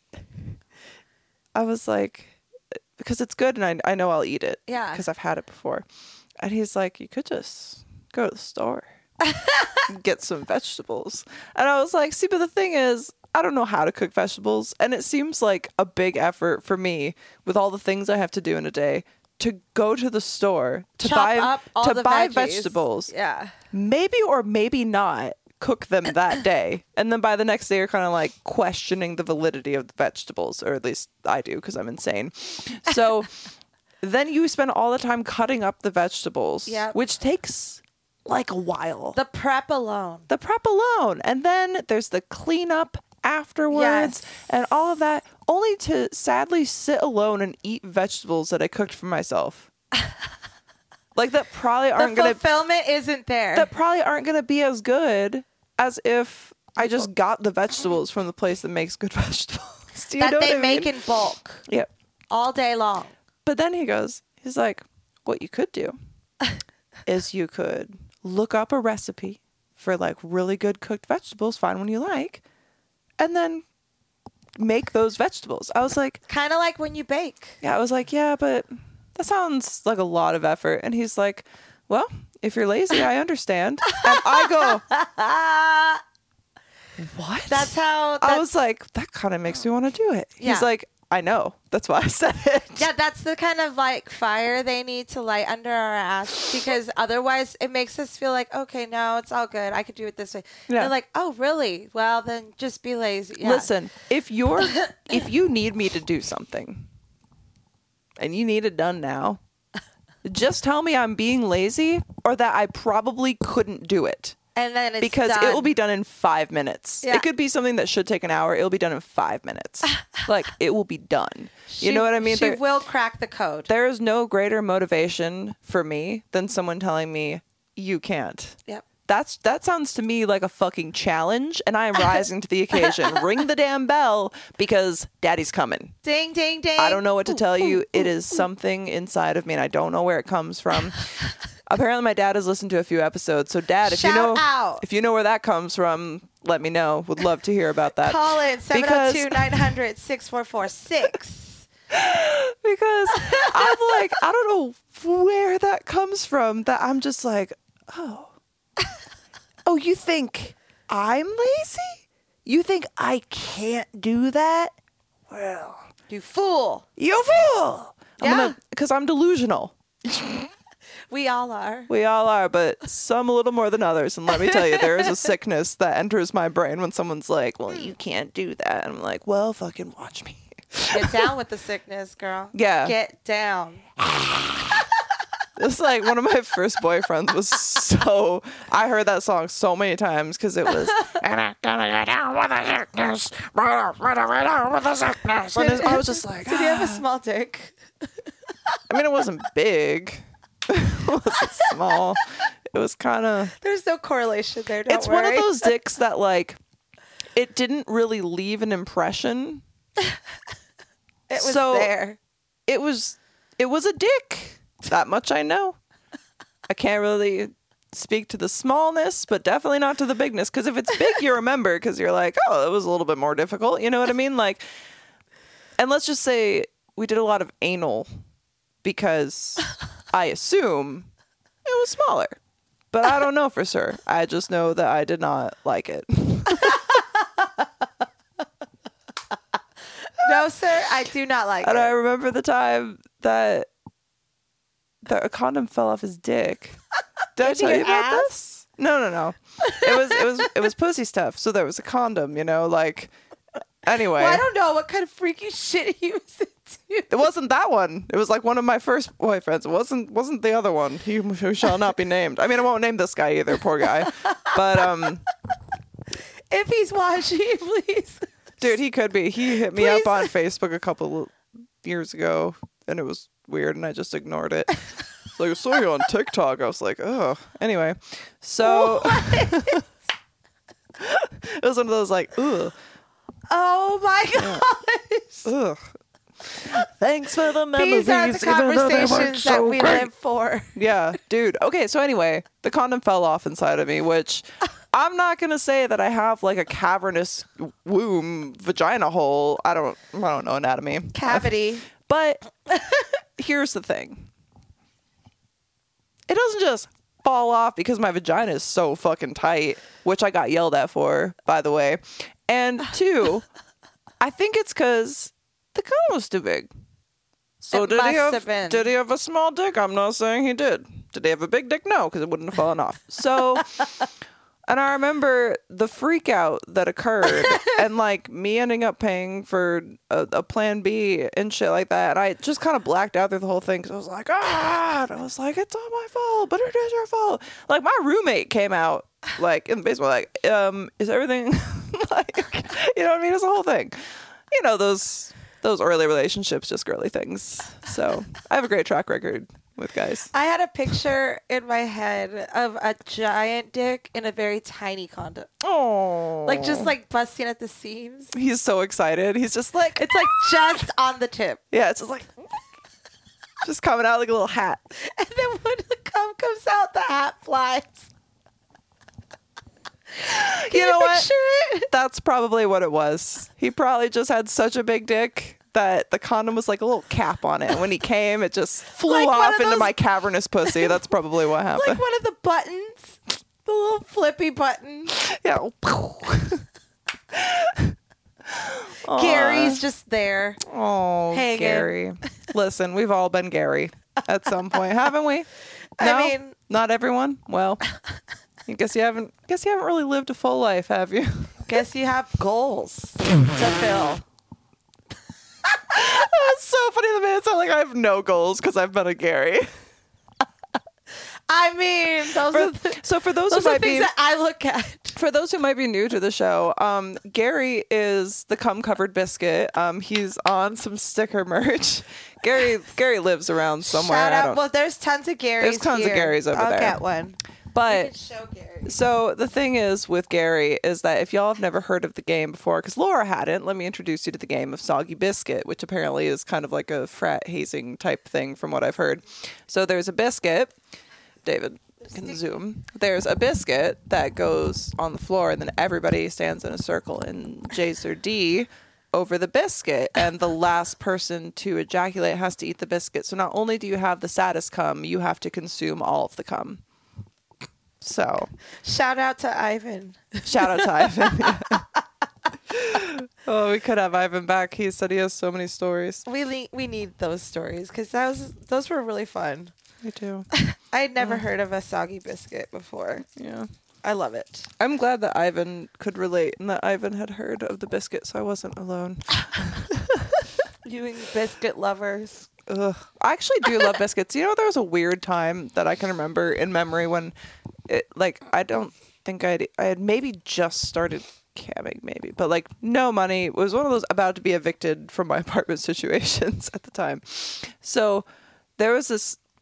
I was like, because it's good and I know I'll eat it. Yeah. Because I've had it before. And he's like, you could just go to the store and get some vegetables. And I was like, see, but the thing is, I don't know how to cook vegetables, and it seems like a big effort for me with all the things I have to do in a day to go to the store to Chop up all the buy veggies. vegetables. Yeah. Maybe or maybe not cook them that day, and then by the next day you're kind of like questioning the validity of the vegetables, or at least I do because I'm insane. So then you spend all the time cutting up the vegetables, Yep. which takes like a while. The prep alone. And then there's the cleanup afterwards Yes. and all of that, only to sadly sit alone and eat vegetables that I cooked for myself. Like that probably aren't The gonna fulfillment isn't there. that probably aren't gonna be as good as if I just got the vegetables from the place that makes good vegetables. Do you know that what they I make mean? in bulk Yep. all day long. But then he's like, what you could do is you could look up a recipe for like really good cooked vegetables, find one you like, and then make those vegetables. I was like, Kind of like when you bake. yeah, I was like, yeah, but that sounds like a lot of effort. And he's like, well, if you're lazy, I understand. And I go, what? That's how. I was like, that kind of makes me want to do it. Yeah. He's like, I know. That's why I said it. Yeah, that's the kind of like fire they need to light under our ass, because otherwise it makes us feel like, okay, no, it's all good. I could do it this way. Yeah. They're like, oh, really? Well, then just be lazy. Yeah. Listen, if you need me to do something and you need it done now, just tell me I'm being lazy or that I probably couldn't do it. And then it's Because done. it will be done in 5 minutes. Yeah. It could be something that should take an hour. It'll be done in 5 minutes. Like, it will be done. You know what I mean? She will crack the code. There is no greater motivation for me than someone telling me, you can't. Yep. That sounds to me like a fucking challenge, and I am rising to the occasion. Ring the damn bell because daddy's coming. Ding, ding, ding. I don't know what to tell you. It is something inside of me, and I don't know where it comes from. Apparently, my dad has listened to a few episodes. So, Dad, if Shout out. if you know where that comes from, let me know. Would love to hear about that. Call in Because- 702-900-6446. Because I'm like, I don't know where that comes from. That I'm just like, oh, you think I'm lazy? You think I can't do that? Well, You fool. you fool. Yeah. Because I'm delusional. We all are. We all are, but some a little more than others. And let me tell you, there is a sickness that enters my brain when someone's like, well, you can't do that. And I'm like, well, fucking watch me. Get down with the sickness, girl. Yeah. Get down. It's like one of my first boyfriends was so... I heard that song so many times because it was... And I'm gonna go down with the sickness. Right down with the sickness. And I was just like... Did you have a small dick? I mean, it wasn't big. wasn't small. It was kind of... There's no correlation there. Don't It's worry. one of those dicks that, like, it didn't really leave an impression. It was So- there. It was a dick. That much I know. I can't really speak to the smallness, but definitely not to the bigness. Because if it's big, you remember, because you're like, oh, it was a little bit more difficult. You know what I mean? Like, and let's just say we did a lot of anal because I assume it was smaller. But I don't know for sure. I just know that I did not like it. No, sir, I do not like And it. I remember the time that a condom fell off his dick. Did I Into tell you your about ass? this? No. It was pussy stuff. So there was a condom, you know, like anyway. Well, I don't know what kind of freaky shit he was into. It wasn't that one. It was like one of my first boyfriends. It wasn't the other one. He who shall not be named. I mean, I won't name this guy either, poor guy. But If he's watching, please. dude, he could be. He hit me Please. up on Facebook a couple years ago, and it was weird, and I just ignored it. It's like, I saw you on TikTok. I was like, oh. Anyway, so it was one of those like, ugh, Oh my gosh. ugh. Thanks for the memories. These are the even though they weren't conversations that so we great. live for. Yeah, dude. Okay, so anyway, the condom fell off inside of me, which I'm not gonna say that I have like a cavernous womb vagina hole. I don't know anatomy. Cavity. But here's the thing. It doesn't just fall off because my vagina is so fucking tight, which I got yelled at for, by the way. And two, I think it's because the condom was too big. So It must have been. did he have a small dick? I'm not saying he did. Did he have a big dick? No, because it wouldn't have fallen off. So, and I remember the freak out that occurred and like me ending up paying for a plan B and shit like that. And I just kind of blacked out through the whole thing because I was like, and I was like, it's all my fault, but it is your fault. Like my roommate came out like in the basement, like, is everything like, you know what I mean? It's the whole thing. You know, those early relationships, just girly things. So I have a great track record with guys. I had a picture in my head of a giant dick in a very tiny condom. Oh, Like just like busting at the seams. he's so excited. He's just like, It's like just on the tip. yeah, it's just like, just coming out like a little hat. And then when the cum comes out, the hat flies. Can You know what? picture it? That's probably what it was. He probably just had such a big dick that the condom was like a little cap on it. And when he came, it just flew Like one off of into those- my cavernous pussy. That's probably what happened. Like one of the buttons. The little flippy button. Yeah. Gary's just there. Oh, Hanging. Gary. Listen, we've all been Gary at some point, haven't we? I No? mean- not everyone. Well, I guess you haven't really lived a full life, have you? Guess you have goals to fill. That's so funny. The minute sound like I have no goals because I've been a Gary. I mean, So for those, those who are might things be that I look at. for those who might be new to the show, Gary is the cum covered biscuit. He's on some sticker merch. Gary lives around somewhere. Shout I out. don't- Well, there's tons of Garys. There's tons of here. Garys over I'll there. get one. but Show Gary. so the thing is with Gary is that if y'all have never heard of the game before, because Laura hadn't, let me introduce you to the game of Soggy Biscuit, which apparently is kind of like a frat hazing type thing from what I've heard. So there's a biscuit. David can zoom. There's a biscuit that goes on the floor, and then everybody stands in a circle and J's or D over the biscuit, and the last person to ejaculate has to eat the biscuit. So not only do you have the saddest cum, you have to consume all of the cum. So Shout out to Ivan. shout out to Ivan. Oh, we could have Ivan back. He said he has so many stories. We need those stories because those were really fun. Me too. I had never heard of a soggy biscuit before. Yeah. I love it. I'm glad that Ivan could relate and that Ivan had heard of the biscuit, so I wasn't alone. You and biscuit lovers. Ugh. I actually do love biscuits. You know, there was a weird time that I can remember in memory when it, like, I don't think I had maybe just started camming, maybe, but like no money. It was one of those about to be evicted from my apartment situations at the time. So there was this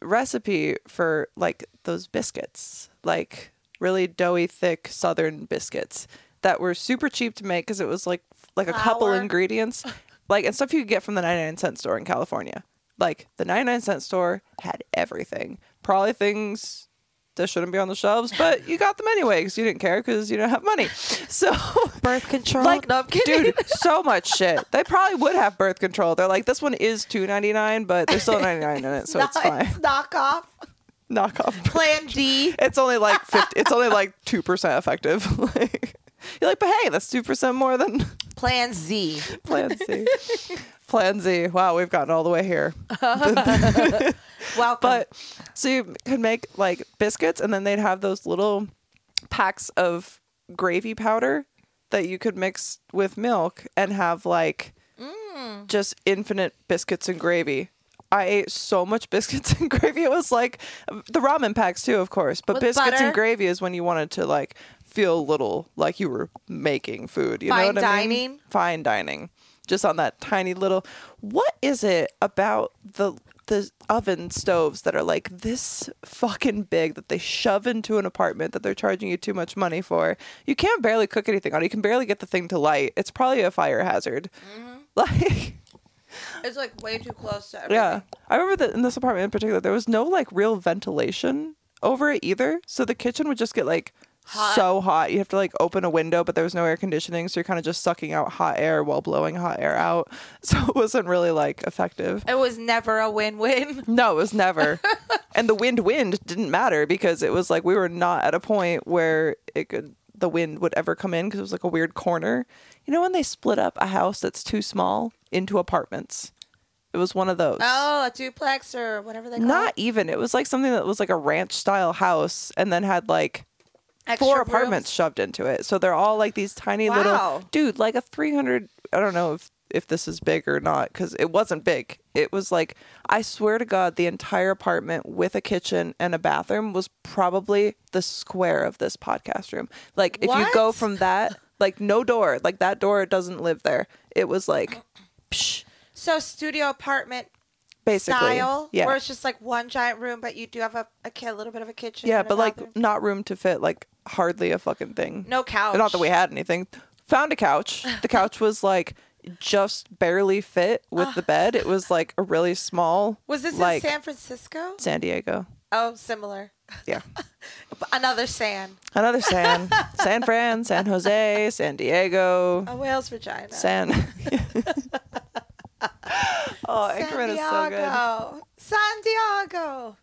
recipe for like those biscuits, like really doughy, thick Southern biscuits that were super cheap to make because it was like a couple Flour. ingredients, like and stuff you could get from the 99-cent store in California. Like the 99-cent store had everything, probably things that shouldn't be on the shelves, but you got them anyway because you didn't care because you didn't have money. So Birth control. like, no, I'm kidding. dude, so much shit. They probably would have birth control. They're like, this one is $2.99, but there's still 99 in it, so it's fine. Knockoff. Knockoff. Plan D. It's only like 50. It's only like 2% effective. Like, you're like, but hey, that's 2% more than Plan Z. Plan C. Plan Z. Wow, we've gotten all the way here. Welcome. But so you could make like biscuits, and then they'd have those little packs of gravy powder that you could mix with milk and have like just infinite biscuits and gravy. I ate so much biscuits and gravy. It was like the ramen packs too, of course. But With biscuits butter? and gravy is when you wanted to like feel a little like you were making food. You know Fine what I mean? dining? Fine dining. Just on that tiny little. What is it about the oven stoves that are like this fucking big that they shove into an apartment that they're charging you too much money for? You can't barely cook anything on it. You can barely get the thing to light. It's probably a fire hazard. Like, it's like way too close to everything. yeah. I remember that in this apartment in particular, there was no like real ventilation over it either. So the kitchen would just get like so hot. You have to like open a window, but there was no air conditioning. So you're kind of just sucking out hot air while blowing hot air out. So it wasn't really like effective. It was never a win-win. No, it was never. And the wind didn't matter because it was like we were not at a point where the wind would ever come in because it was like a weird corner. You know when they split up a house that's too small into apartments? It was one of those. Oh, a duplex or whatever they call Not it. even. It was like something that was like a ranch style house and then had like Extra 4 rooms? apartments shoved into it. So they're all like these tiny Wow. little, dude, like a 300, I don't know if this is big or not because it wasn't big. It was like, I swear to God, the entire apartment with a kitchen and a bathroom was probably the square of this podcast room. Like if you go What? from that, like no door, like that door doesn't live there. It was like, psh, So studio apartment basically. style, Yeah. where it's just like one giant room, but you do have a little bit of a kitchen. Yeah, and a but like bathroom. not room to fit like hardly a fucking thing. No couch. Not that we had anything. Found a couch. The couch was like just barely fit with the bed. It was like a really small. Was this like in San Francisco? San Diego? Oh, similar. Yeah. Another San. Another San. San Fran, San Jose, San Diego, A whale's vagina. San. Oh, Anchorman is so good. San Diego.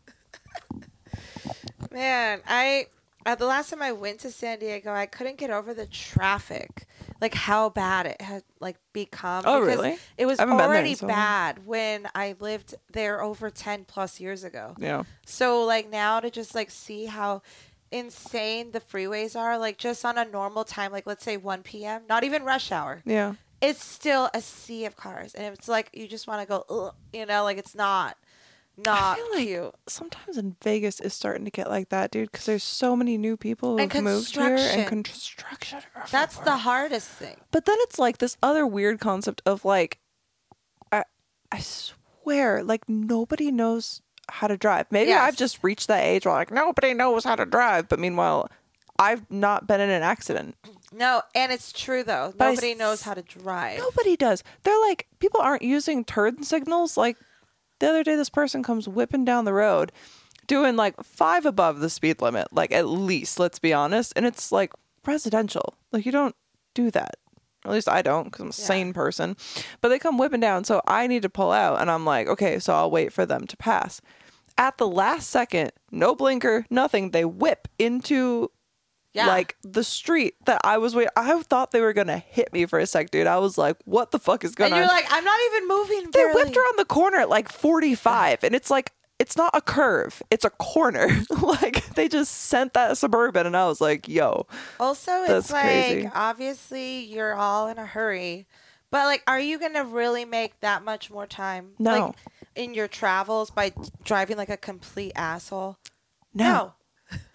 Man, the last time I went to San Diego, I couldn't get over the traffic. Like how bad it had like become. Oh, because really? It was I haven't been there in already so long. bad when I lived there over 10 plus years ago. Yeah. So like now to just like see how insane the freeways are, like just on a normal time, like let's say 1 p.m., not even rush hour. Yeah. It's still a sea of cars, and it's like you just want to go, ugh, you know, like it's not I feel like cute. sometimes in Vegas is starting to get like that, dude, because there's so many new people And who've moved here and construction. construction. That's the hardest thing. But then it's like this other weird concept of like, I swear, like nobody knows how to drive. Maybe Yes. I've just reached that age where like nobody knows how to drive. But meanwhile, I've not been in an accident. No, and it's true though. But Nobody knows how to drive. Nobody does. They're like, people aren't using turn signals. Like the other day, this person comes whipping down the road doing like 5 above the speed limit, like at least, let's be honest. And it's like residential. Like you don't do that. Or at least I don't because I'm a sane person. But they come whipping down. So I need to pull out. And I'm like, okay, so I'll wait for them to pass. At the last second, no blinker, nothing. They whip into like the street that I was waiting. I thought they were going to hit me for a sec, dude. I was like, what the fuck is going and on? you're like, I'm not even moving. They barely. whipped around the corner at like 45 and it's like, it's not a curve, it's a corner. Like they just sent that Suburban and I was like, yo. Also, That's it's like, crazy. obviously you're all in a hurry, but like, are you going to really make that much more time? No. Like in your travels by driving like a complete asshole? No.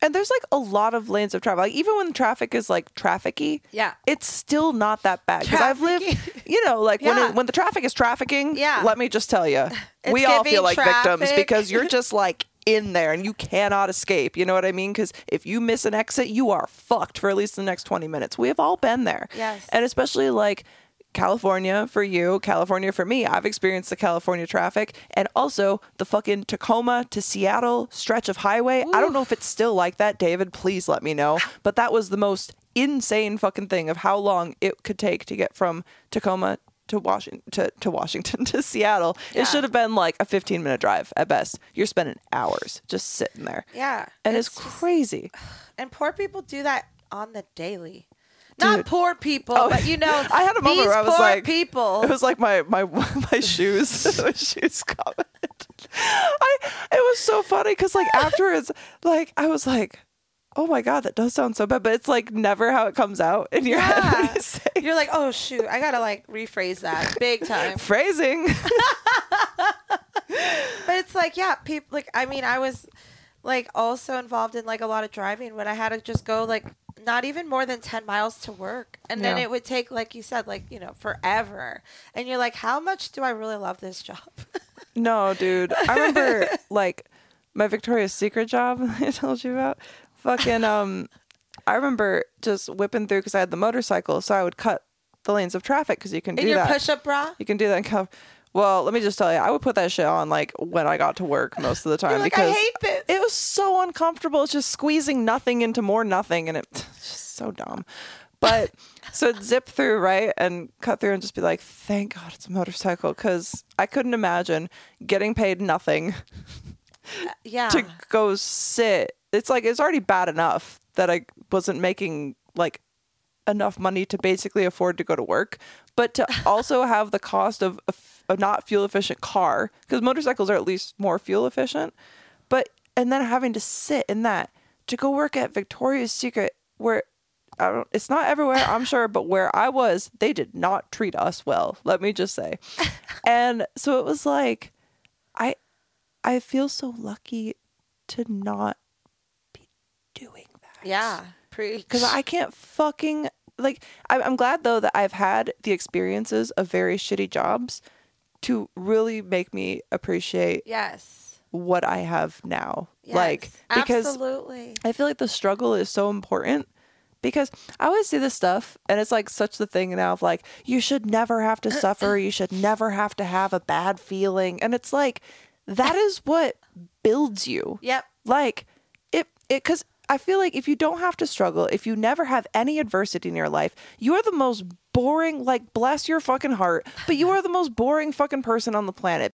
And there's like a lot of lanes of traffic. Like even when traffic is like trafficy, Yeah. it's still not that bad. Because I've lived, like when the traffic is trafficking, let me just tell you, we all feel like victims because you're just like in there and you cannot escape. You know what I mean? Because if you miss an exit, you are fucked for at least the next 20 minutes. We have all been there. Yes. And especially like California for you, California for me. I've experienced the California traffic and also the fucking Tacoma to Seattle stretch of highway. Oof. I don't know if it's still like that, David. Please let me know. But that was the most insane fucking thing of how long it could take to get from Tacoma to Washington to Seattle. Yeah. It should have been like a 15-minute drive at best. You're spending hours just sitting there. Yeah. And it's crazy. And poor people do that on the daily. Not poor people, but I had a moment where I was like, people. It was like my shoes, my shoes comment. It was so funny because like afterwards, like I was like, oh my God, that does sound so bad, but it's like never how it comes out in your head. You're like, oh shoot, I gotta like rephrase that big time. Phrasing. But it's like, yeah, people like. I mean, I was like also involved in like a lot of driving when I had to just go like. Not even more than 10 miles to work. And then it would take, like you said, like, forever. And you're like, how much do I really love this job? No, dude. I remember, like, my Victoria's Secret job I told you about. Fucking, I remember just whipping through because I had the motorcycle. So I would cut the lanes of traffic because you can do that. In your push-up bra? You can do that in California. Well, let me just tell you, I would put that shit on like when I got to work most of the time because I hate this. It was so uncomfortable. It's just squeezing nothing into more nothing, and it's just so dumb. But so it'd zip through, right, and cut through and just be like, thank God it's a motorcycle, because I couldn't imagine getting paid nothing to go sit. It's like it's already bad enough that I wasn't making like enough money to basically afford to go to work, but to also have the cost of a not fuel efficient car, because motorcycles are at least more fuel efficient, and then having to sit in that to go work at Victoria's Secret, where it's not everywhere, I'm sure, but where I was, they did not treat us well, let me just say. And so it was like, I feel so lucky to not be doing that. Yeah. Because I can't fucking like I'm glad though that I've had the experiences of very shitty jobs to really make me appreciate what I have now. Yes, like because absolutely. I feel like the struggle is so important, because I always see this stuff and it's like such the thing now of like, you should never have to suffer, you should never have to have a bad feeling, and it's like that is what builds you. Yep. Like it because I feel like if you don't have to struggle, if you never have any adversity in your life, you are the most boring, like, bless your fucking heart, but you are the most boring fucking person on the planet.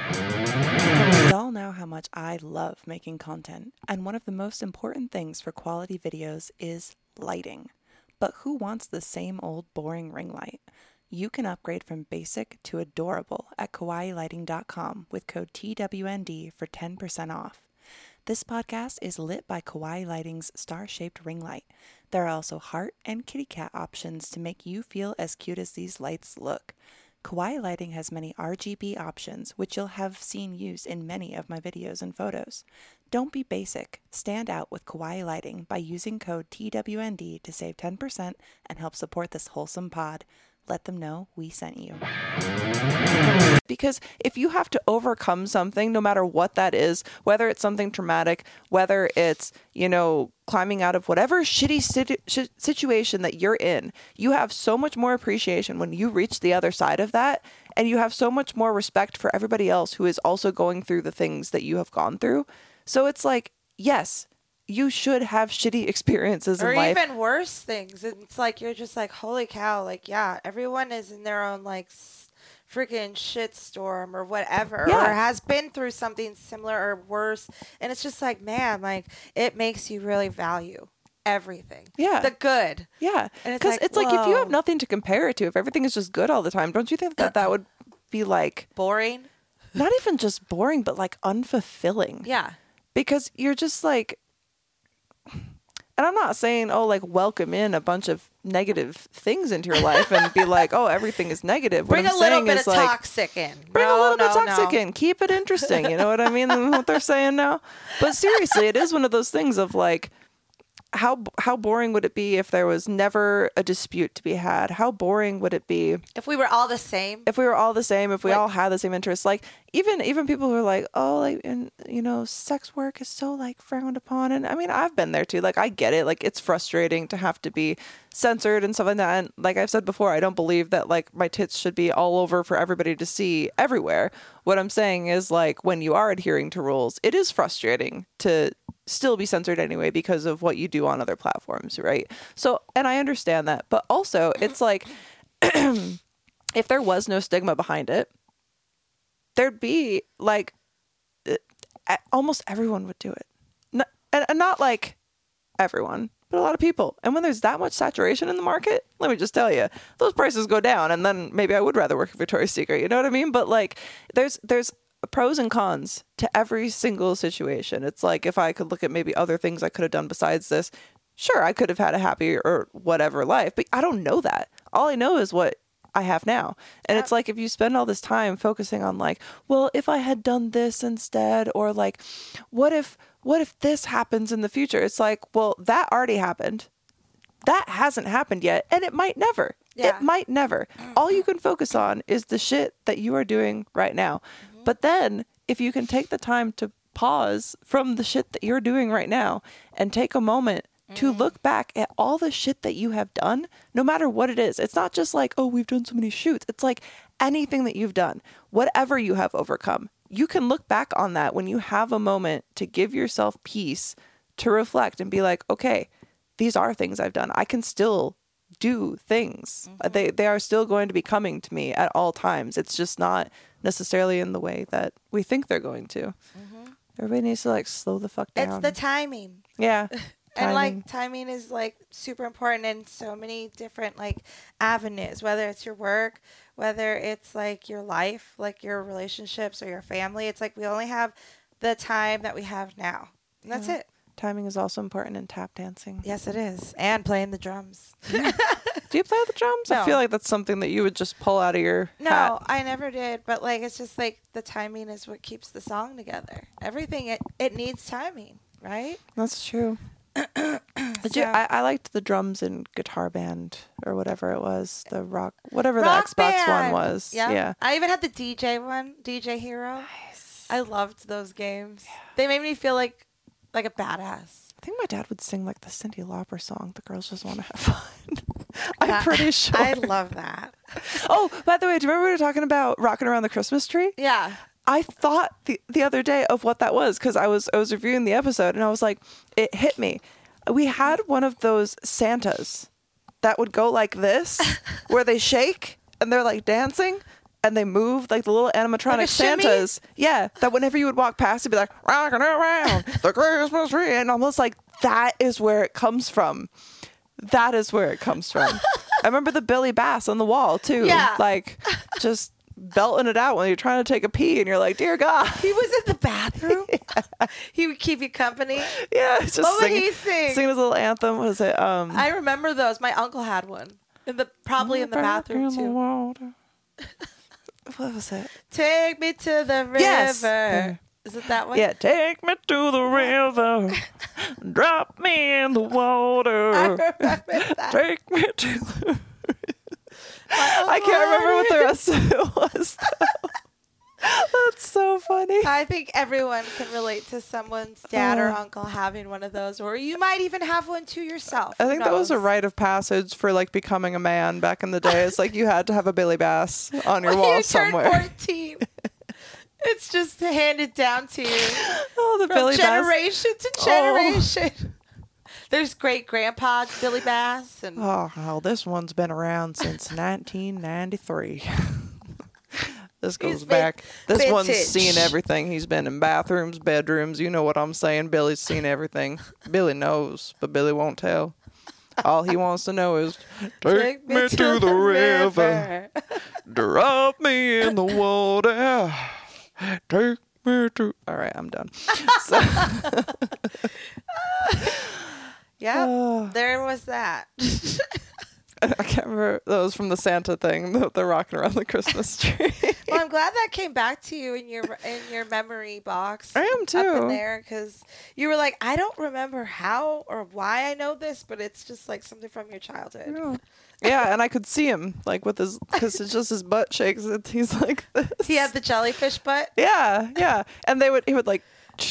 We all know how much I love making content, and one of the most important things for quality videos is lighting. But who wants the same old boring ring light? You can upgrade from basic to adorable at kawaiilighting.com with code TWND for 10% off. This podcast is lit by Kauai Lighting's star-shaped ring light. There are also heart and kitty cat options to make you feel as cute as these lights look. Kauai Lighting has many RGB options, which you'll have seen used in many of my videos and photos. Don't be basic. Stand out with Kauai Lighting by using code TWND to save 10% and help support this wholesome pod. Let them know we sent you. Because if you have to overcome something, no matter what that is, whether it's something traumatic, whether it's, climbing out of whatever shitty situation that you're in, you have so much more appreciation when you reach the other side of that. And you have so much more respect for everybody else who is also going through the things that you have gone through. So it's like, yes, you should have shitty experiences in life. Or even worse things. It's like, you're just like, holy cow. Like, yeah, everyone is in their own, like, freaking shitstorm or whatever. Yeah. Or has been through something similar or worse. And it's just like, man, like, it makes you really value everything. Yeah. The good. Yeah. Because it's like, if you have nothing to compare it to, if everything is just good all the time, don't you think that would be, like... boring? Not even just boring, but, like, unfulfilling. Yeah. Because you're just, like... And I'm not saying, welcome in a bunch of negative things into your life and be like, everything is negative. Bring a little bit of toxic in. Bring a little bit of toxic in. Keep it interesting. You know what I mean? What they're saying now. But seriously, it is one of those things of like, how boring would it be if there was never a dispute to be had? How boring would it be If we were all the same. if we were all the same, if we Like- all had the same interests? Like even people who are like, oh, like, and sex work is so like frowned upon. And I mean, I've been there too. Like, I get it. Like, it's frustrating to have to be censored and stuff like that. And like I've said before, I don't believe that like my tits should be all over for everybody to see everywhere. What I'm saying is, like, when you are adhering to rules, it is frustrating to still be censored anyway because of what you do on other platforms, right? So, and I understand that, but also it's like if there was no stigma behind it, there'd be like almost everyone would do it. And not like everyone, but a lot of people. And when there's that much saturation in the market, let me just tell you, those prices go down, and then maybe I would rather work at Victoria's Secret. You know what I mean? But like there's pros and cons to every single situation. It's like, if I could look at maybe other things I could have done besides this, sure, I could have had a happy or whatever life, but I don't know that. All I know is what I have now. And it's like, if you spend all this time focusing on like, well, if I had done this instead, or like, what if this happens in the future? It's like, well, that already happened. That hasn't happened yet. And it might never. Yeah. It might never. All you can focus on is the shit that you are doing right now. But then if you can take the time to pause from the shit that you're doing right now and take a moment to look back at all the shit that you have done, no matter what it is. It's not just like, oh, we've done so many shoots. It's like anything that you've done, whatever you have overcome, you can look back on that when you have a moment to give yourself peace, to reflect and be like, okay, these are things I've done. I can still do things. They are still going to be coming to me at all times. It's just not necessarily in the way that we think they're going to. Everybody needs to like slow the fuck down. It's the timing. Yeah. And like timing is like super important in so many different like avenues, whether it's your work, whether it's like your life, like your relationships or your family. It's like we only have the time that we have now. And that's it. Timing is also important in tap dancing. Yes, it is. And playing the drums. Do you play the drums? No. I feel like that's something that you would just pull out of your No, hat. I never did. But like, it's just like the timing is what keeps the song together. Everything, it needs timing, right? That's true. So- I liked the drums in Guitar Band or whatever it was, the rock, whatever Rock the Xbox Band! one was. Yeah. I even had the DJ one, DJ Hero. Nice. I loved those games. Yeah. They made me feel like a badass. I think my dad would sing like the Cyndi Lauper song, "The Girls Just Want to Have Fun." I'm pretty sure. I love that. Oh, by the way, do you remember we were talking about rocking around the Christmas tree? Yeah. I thought the other day of what that was because I was reviewing the episode and I was like, it hit me. We had one of those Santas that would go like this, where they shake and they're like dancing and they move like the little animatronic Like a shimmy? Santas. Yeah, that whenever you would walk past, it'd be like rocking around the Christmas tree, and almost like that is where it comes from. That is where it comes from. I remember the Billy Bass on the wall too. Yeah. Like just belting it out when you're trying to take a pee and you're like, dear God. He was in the bathroom. Yeah. He would keep you company. Yeah, it's just What would singing, he sing? singing his little anthem. What is it? I remember those. My uncle had one. Probably in the bathroom in the too. water. What was it? Take me to the river. Yes. Is it that one? Yeah, take me to the river, drop me in the water. I remember that. Take me to the. I can't remember what the rest of it was. Though. That's so funny. I think everyone can relate to someone's dad or uncle having one of those, or you might even have one to yourself. I think that was a rite of passage for like becoming a man back in the day. It's like you had to have a Billy Bass on your when wall you somewhere. Turn 14. It's just handed down to you Oh, the from Billy Bass. generation to generation. There's great grandpa Billy Bass, and Oh, well, this one's been around since 1993. This goes He's back. This one's vintage. seen everything. He's been in bathrooms, bedrooms. You know what I'm saying. Billy's seen everything. Billy knows, but Billy won't tell. All he wants to know is, take me to the river, drop me in the water, take me to... All right, I'm done. So, Yeah, there was that. I can't remember. That was from the Santa thing, the rocking around the Christmas tree. Well, I'm glad that came back to you in your memory box. I am too. Up in there, because you were like, I don't remember how or why I know this, but it's just like something from your childhood. Yeah, and I could see him like with his, because it's just his butt shakes. And he's like this. He had the jellyfish butt. Yeah, and he would like,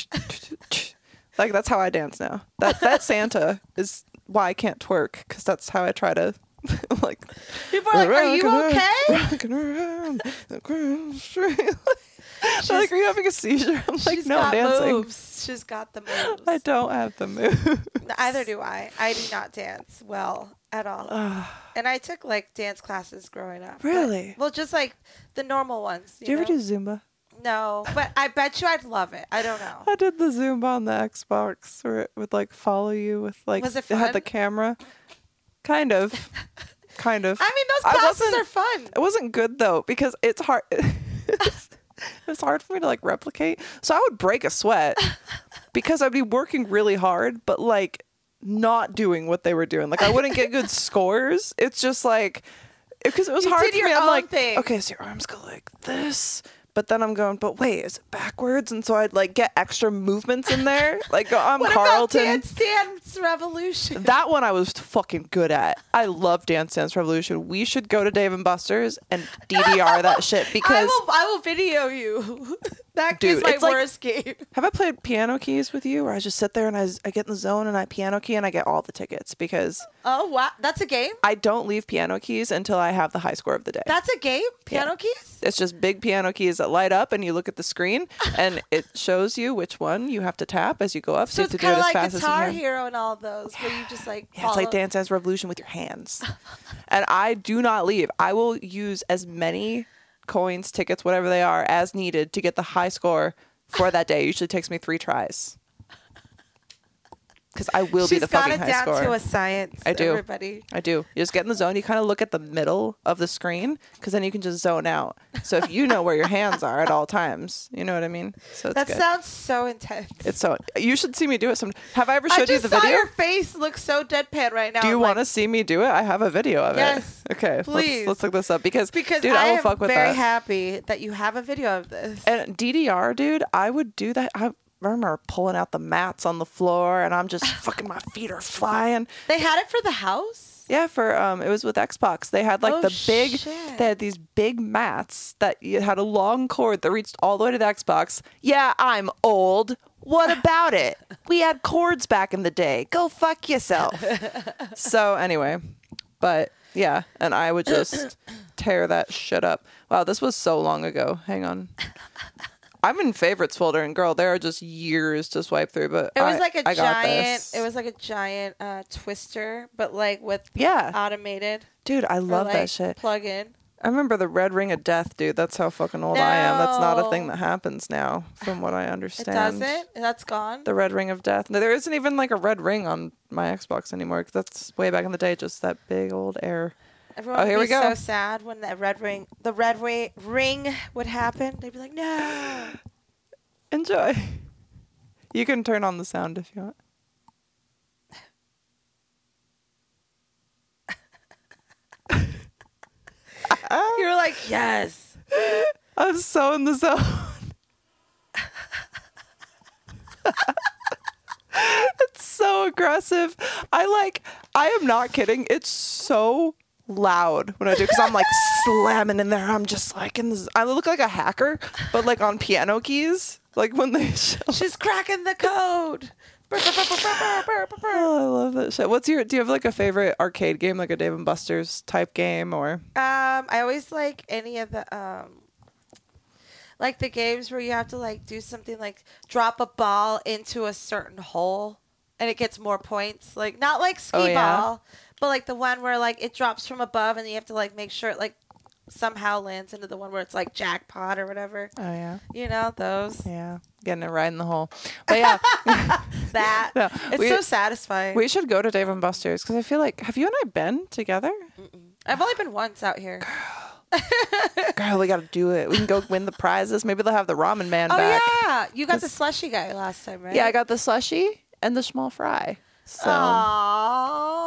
like that's how I dance now. That Santa is why I can't twerk, because that's how I try to like. People are like, "Are you okay?" Rocking around the Christmas tree. They're like, are you having a seizure? I'm like, no, I'm dancing. Moves. She's got the moves. I don't have the moves. Either do I. I do not dance well at all. And I took like dance classes growing up. Really? Well, just like the normal ones. Do you ever do Zumba? No, but I bet you I'd love it. I don't know. I did the Zumba on the Xbox where it would like follow you with like. Was it fun? It had the camera. Kind of. I mean, those classes are fun. It wasn't good though, because it's hard. It's hard for me to like replicate. So I would break a sweat because I'd be working really hard, but like not doing what they were doing. Like I wouldn't get good scores. It's just like, because it was hard for me. I'm like, okay, so your arms go like this. But then I'm going, but wait, is it backwards? And so I'd like get extra movements in there. Like I'm what Carlton. About Dance Revolution? That one I was fucking good at. I love Dance Revolution. We should go to Dave and Buster's and DDR that shit, because I will video you. That dude, is my worst game. Have I played piano keys with you, where I just sit there and I get in the zone and I piano key and I get all the tickets, because oh wow, that's a game? I don't leave piano keys until I have the high score of the day. That's a game? Piano keys? It's just big piano keys that light up and you look at the screen and it shows you which one you have to tap as you go up. So you it's have to do it as like fast Guitar as you can. Hero and all of those, where you just like it's like Dance Dance Revolution with your hands. And I do not leave. I will use as many coins, tickets, whatever they are, as needed to get the high score for that day. It usually takes me 3 tries. Because I will be the fucking high score. She's got it down to a science. I do. Everybody. I do. You just get in the zone. You kind of look at the middle of the screen, because then you can just zone out. So if you know where your hands are at all times, you know what I mean? So it's that good. Sounds so intense. It's so. You should see me do it some. Have I ever showed you the I just saw video? your face look so deadpan right now. Do you want to see me do it? I have a video of yes, it. Okay, please. Let's look this up, because dude, I will am fuck with very that. happy that you have a video of this. And DDR, dude, I would do that. I remember pulling out the mats on the floor, and I'm just fucking, my feet are flying. They had it for the house? Yeah, for it was with Xbox. They had like they had these big mats that you had a long cord that reached all the way to the Xbox. Yeah, I'm old. What about it? We had cords back in the day. Go fuck yourself. So anyway, but yeah, and I would just tear that shit up. Wow, this was so long ago. Hang on. I'm in favorites folder, and girl, there are just years to swipe through. But it was like a giant. It was like a giant twister, but like with automated. Dude, I love like that shit. Plug in. I remember the red ring of death, dude. That's how fucking old I am. That's not a thing that happens now, from what I understand. It doesn't? That's gone? The red ring of death. No, there isn't even like a red ring on my Xbox anymore, because that's way back in the day, just that big old air. Everyone would be so sad when the red ring would happen. They'd be like, no. Enjoy. You can turn on the sound if you want. You were like, yes. I'm so in the zone. It's so aggressive. I am not kidding. It's so loud when I do, because I'm like slamming in there. I'm just like I look like a hacker, but like on piano keys, like when they show. She's cracking the code. Oh, I love that shit. Do you have like a favorite arcade game, like a Dave and Buster's type game, or? I always like any of the like the games where you have to like do something like drop a ball into a certain hole and it gets more points. Like not like skee ball, but like the one where like it drops from above and you have to like make sure it like somehow lands into the one where it's like jackpot or whatever. Oh yeah. You know those. Yeah, getting it right in the hole. But yeah, it's so satisfying. We should go to Dave and Buster's, because I feel like, have you and I been together? I've only been once out here. Girl, we gotta do it. We can go win the prizes. Maybe they'll have the ramen man back. Oh yeah, you got the slushy guy last time, right? Yeah, I got the slushy and the small fry. So aww.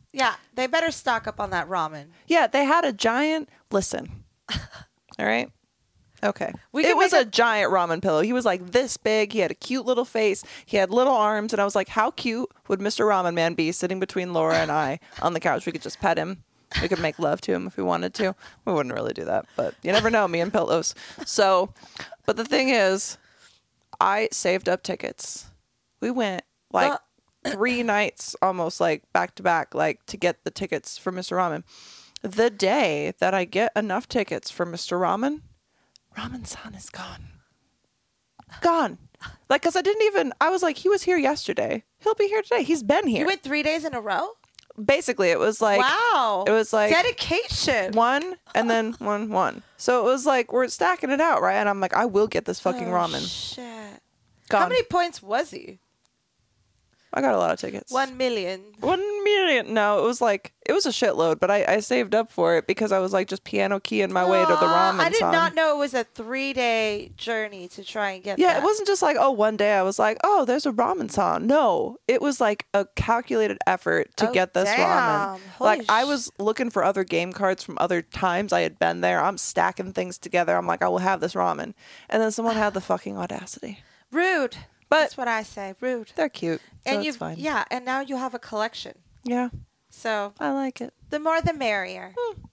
Yeah, they better stock up on that ramen. Yeah, they had a giant. Listen, all right. Okay. We It can was make a giant ramen pillow. He was like this big. He had a cute little face. He had little arms. And I was like, how cute would Mr. Ramen Man be sitting between Laura and I on the couch? We could just pet him. We could make love to him if we wanted to. We wouldn't really do that. But you never know, me and pillows. So, but the thing is, I saved up tickets. We went like 3 nights almost like back to back, like to get the tickets for Mr. Ramen. The day that I get enough tickets for Mr. Ramen, Ramen-san is gone. Gone. Like, because I was like, he was here yesterday. He'll be here today. He's been here. You went 3 days in a row? Basically, it was like, wow. It was like dedication. 1 and then 1. So it was like, we're stacking it out, right? And I'm like, I will get this fucking ramen. Shit. Gone. How many points was he? I got a lot of tickets. 1 million. 1 million. No, it was a shitload, but I saved up for it because I was like just piano keying my way to the ramen. I did not know it was a 3-day journey to try and get Yeah, that. it wasn't just like, oh, one day I was like, oh, there's a ramen-san. No, it was like a calculated effort to get this ramen. Like, I was looking for other game cards from other times I had been there. I'm stacking things together. I'm like, I will have this ramen. And then someone had the fucking audacity. Rude. But that's what I say. Rude. They're cute. So and it's fine. Yeah, and now you have a collection. Yeah. So I like it. The more the merrier.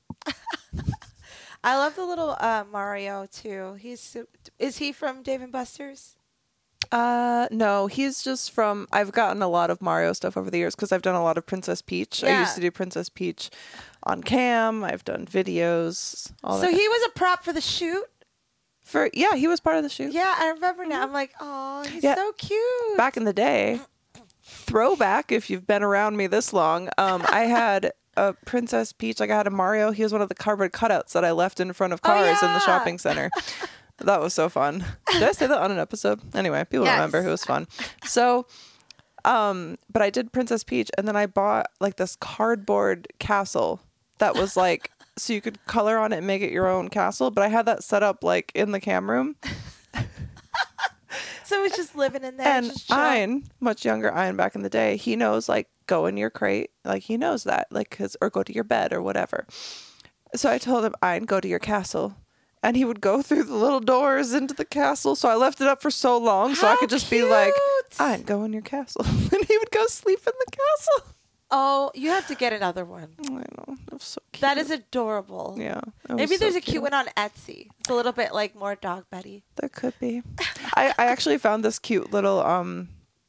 I love the little Mario too. Is he from Dave & Buster's? No, he's just from. I've gotten a lot of Mario stuff over the years because I've done a lot of Princess Peach. Yeah. I used to do Princess Peach on cam. I've done videos. All so that. He was a prop for the shoot. He was part of the shoot. Yeah, I remember now. I'm like, oh, he's so cute. Back in the day, throwback. If you've been around me this long, I had a Princess Peach. Like I had a Mario. He was one of the cardboard cutouts that I left in front of cars in the shopping center. That was so fun. Did I say that on an episode? Anyway, people remember. It was fun. So, but I did Princess Peach, and then I bought like this cardboard castle that was like. So you could color on it and make it your own castle. But I had that set up like in the cam room. So it's just living in there. And Ein, much younger Ein back in the day, he knows like go in your crate. Like he knows that like or go to your bed or whatever. So I told him, Ein, go to your castle. And he would go through the little doors into the castle. So I left it up for so long so I could just be like, Ein, go in your castle. And he would go sleep in the castle. Oh, you have to get another one. I know. It was so cute. That is adorable. Yeah. Maybe there's a cute one on Etsy. It's a little bit like more dog Betty. There could be. I actually found this cute little I'm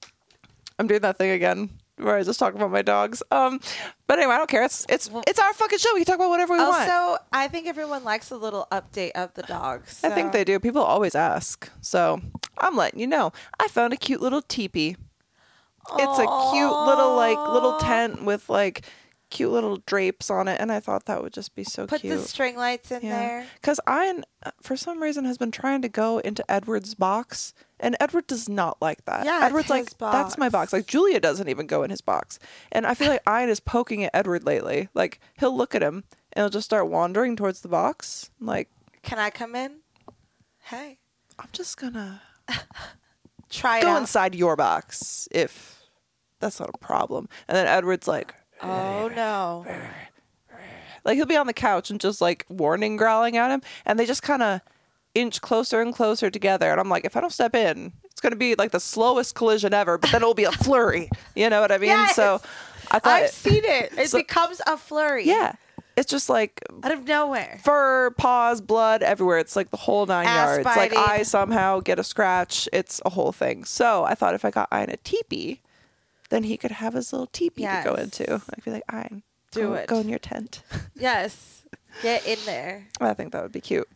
doing that thing again where I just talk about my dogs. But anyway, I don't care. It's our fucking show. We can talk about whatever we want. Also, I think everyone likes a little update of the dogs. So. I think they do. People always ask. So I'm letting you know. I found a cute little teepee. It's a cute little tent with like cute little drapes on it, and I thought that would just be so cute. Put the string lights in there. Because I, for some reason, has been trying to go into Edward's box, and Edward does not like that. Yeah, Edward's like, that's my box. Like Julia doesn't even go in his box, and I feel like Ian is poking at Edward lately. Like he'll look at him and he'll just start wandering towards the box. Like, can I come in? Hey, I'm just gonna try it go out. inside your box if that's not a problem. And then Edward's like, oh no. Like he'll be on the couch and just like warning growling at him, and they just kind of inch closer and closer together. And I'm like, if I don't step in, it's going to be like the slowest collision ever, but then it'll be a flurry. You know what I mean? Yes. So I thought I've seen it. It becomes a flurry. Yeah. It's just like out of nowhere. Fur, paws, blood everywhere. It's like the whole 9 yards. Biting. Like I somehow get a scratch. It's a whole thing. So I thought if I got Ian a teepee, then he could have his little teepee to go into. I'd be like, Ian, go in your tent. Yes. Get in there. I think that would be cute.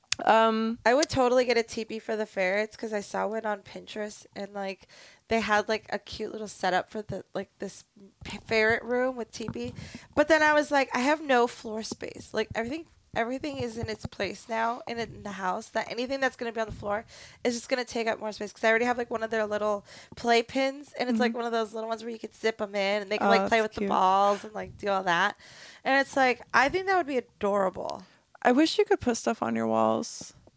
I would totally get a teepee for the ferrets because I saw one on Pinterest and like they had like a cute little setup for the like this ferret room with teepee. But then I was like, I have no floor space. Like everything is in its place now in the house, that anything that's going to be on the floor is just going to take up more space because I already have like one of their little play pins, and it's like one of those little ones where you could zip them in and they can like play with the balls and like do all that. And it's like, I think that would be adorable. I wish you could put stuff on your walls.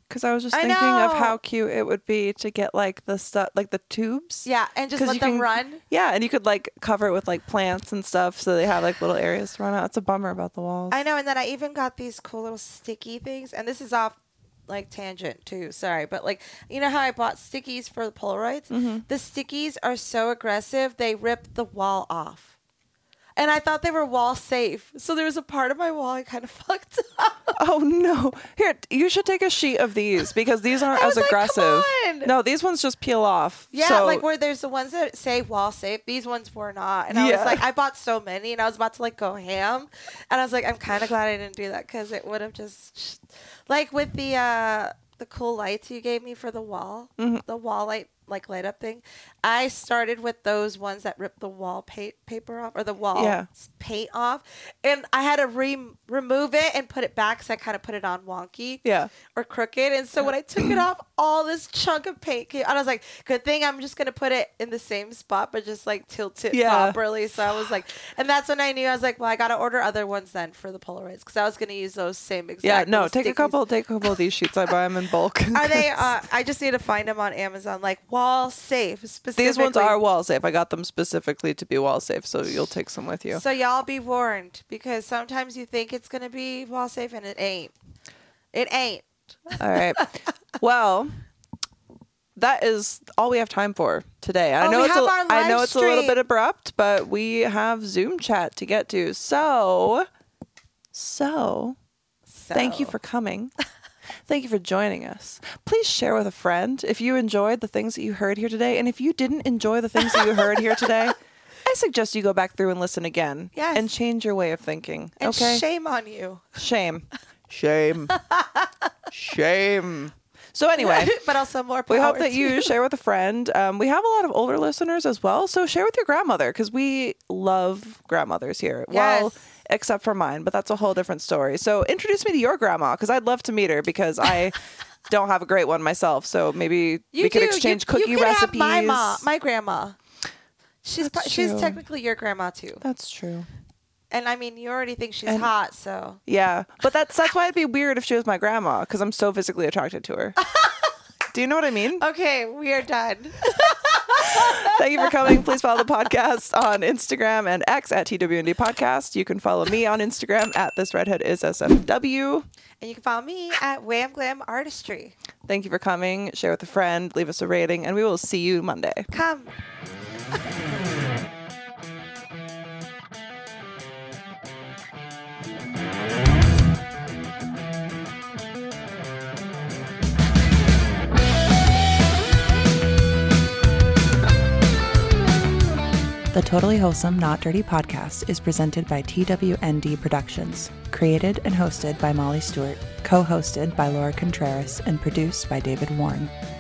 Because I was just I thinking of know. how cute it would be to get like the stuff, like the tubes. Yeah, and just 'Cause let you them can- run. Yeah, and you could like cover it with like plants and stuff, so they have like little areas to run out. It's a bummer about the walls. I know, and then I even got these cool little sticky things, and this is off like tangent too. Sorry, but like you know how I bought stickies for the Polaroids? Mm-hmm. The stickies are so aggressive they rip the wall off. And I thought they were wall safe. So there was a part of my wall I kind of fucked up. Oh no! Here, you should take a sheet of these because these aren't I as was like, aggressive. come on. No, these ones just peel off. Yeah, So- like where there's the ones that say wall safe. These ones were not. And I Yeah. was like, I bought so many and I was about to like go ham. And I was like, I'm kind of glad I didn't do that because it would have just like with the cool lights you gave me for the wall, the wall light like light up thing. I started with those ones that rip the wall paper off or the wall paint off, and I had to remove it and put it back because I kind of put it on wonky or crooked. And so when I took it off, all this chunk of paint came. And I was like, good thing I'm just gonna put it in the same spot, but just like tilt it properly. So I was like, and that's when I knew I was like, well, I gotta order other ones then for the Polaroids because I was gonna use those same exact. Yeah, no, little take a couple of these sheets. I buy them in bulk. Are they? I just need to find them on Amazon, like wall safe. Specifically. These ones are wall safe. I got them specifically to be wall safe, so you'll take some with you. So y'all be warned because sometimes you think it's gonna be wall safe and it ain't. It ain't. All right. Well, that is all we have time for today. I know it's a little bit abrupt, but we have Zoom chat to get to. So thank you for coming. Thank you for joining us. Please share with a friend if you enjoyed the things that you heard here today. And if you didn't enjoy the things that you heard here today, I suggest you go back through and listen again. Yes. And change your way of thinking. And okay? shame on you. Shame. Shame. Shame. So anyway, but also more power we hope that to you share with a friend. We have a lot of older listeners as well, so share with your grandmother because we love grandmothers here. Yes. Well, except for mine, but that's a whole different story. So introduce me to your grandma because I'd love to meet her because I don't have a great one myself. So maybe we could exchange cookie you could recipes. Have my grandma. She's That's true. technically your grandma too. That's true. And I mean, you already think she's hot, so yeah. But that's why it'd be weird if she was my grandma because I'm so physically attracted to her. Do you know what I mean? Okay, we are done. Thank you for coming. Please follow the podcast on Instagram and X at TWND Podcast. You can follow me on Instagram at ThisRedheadIsSFW. And you can follow me at Wham Glam Artistry. Thank you for coming. Share with a friend. Leave us a rating. And we will see you Monday. Come. The Totally Wholesome Not Dirty podcast is presented by TWND Productions, created and hosted by Molly Stewart, co-hosted by Laura Contreras, and produced by David Warren.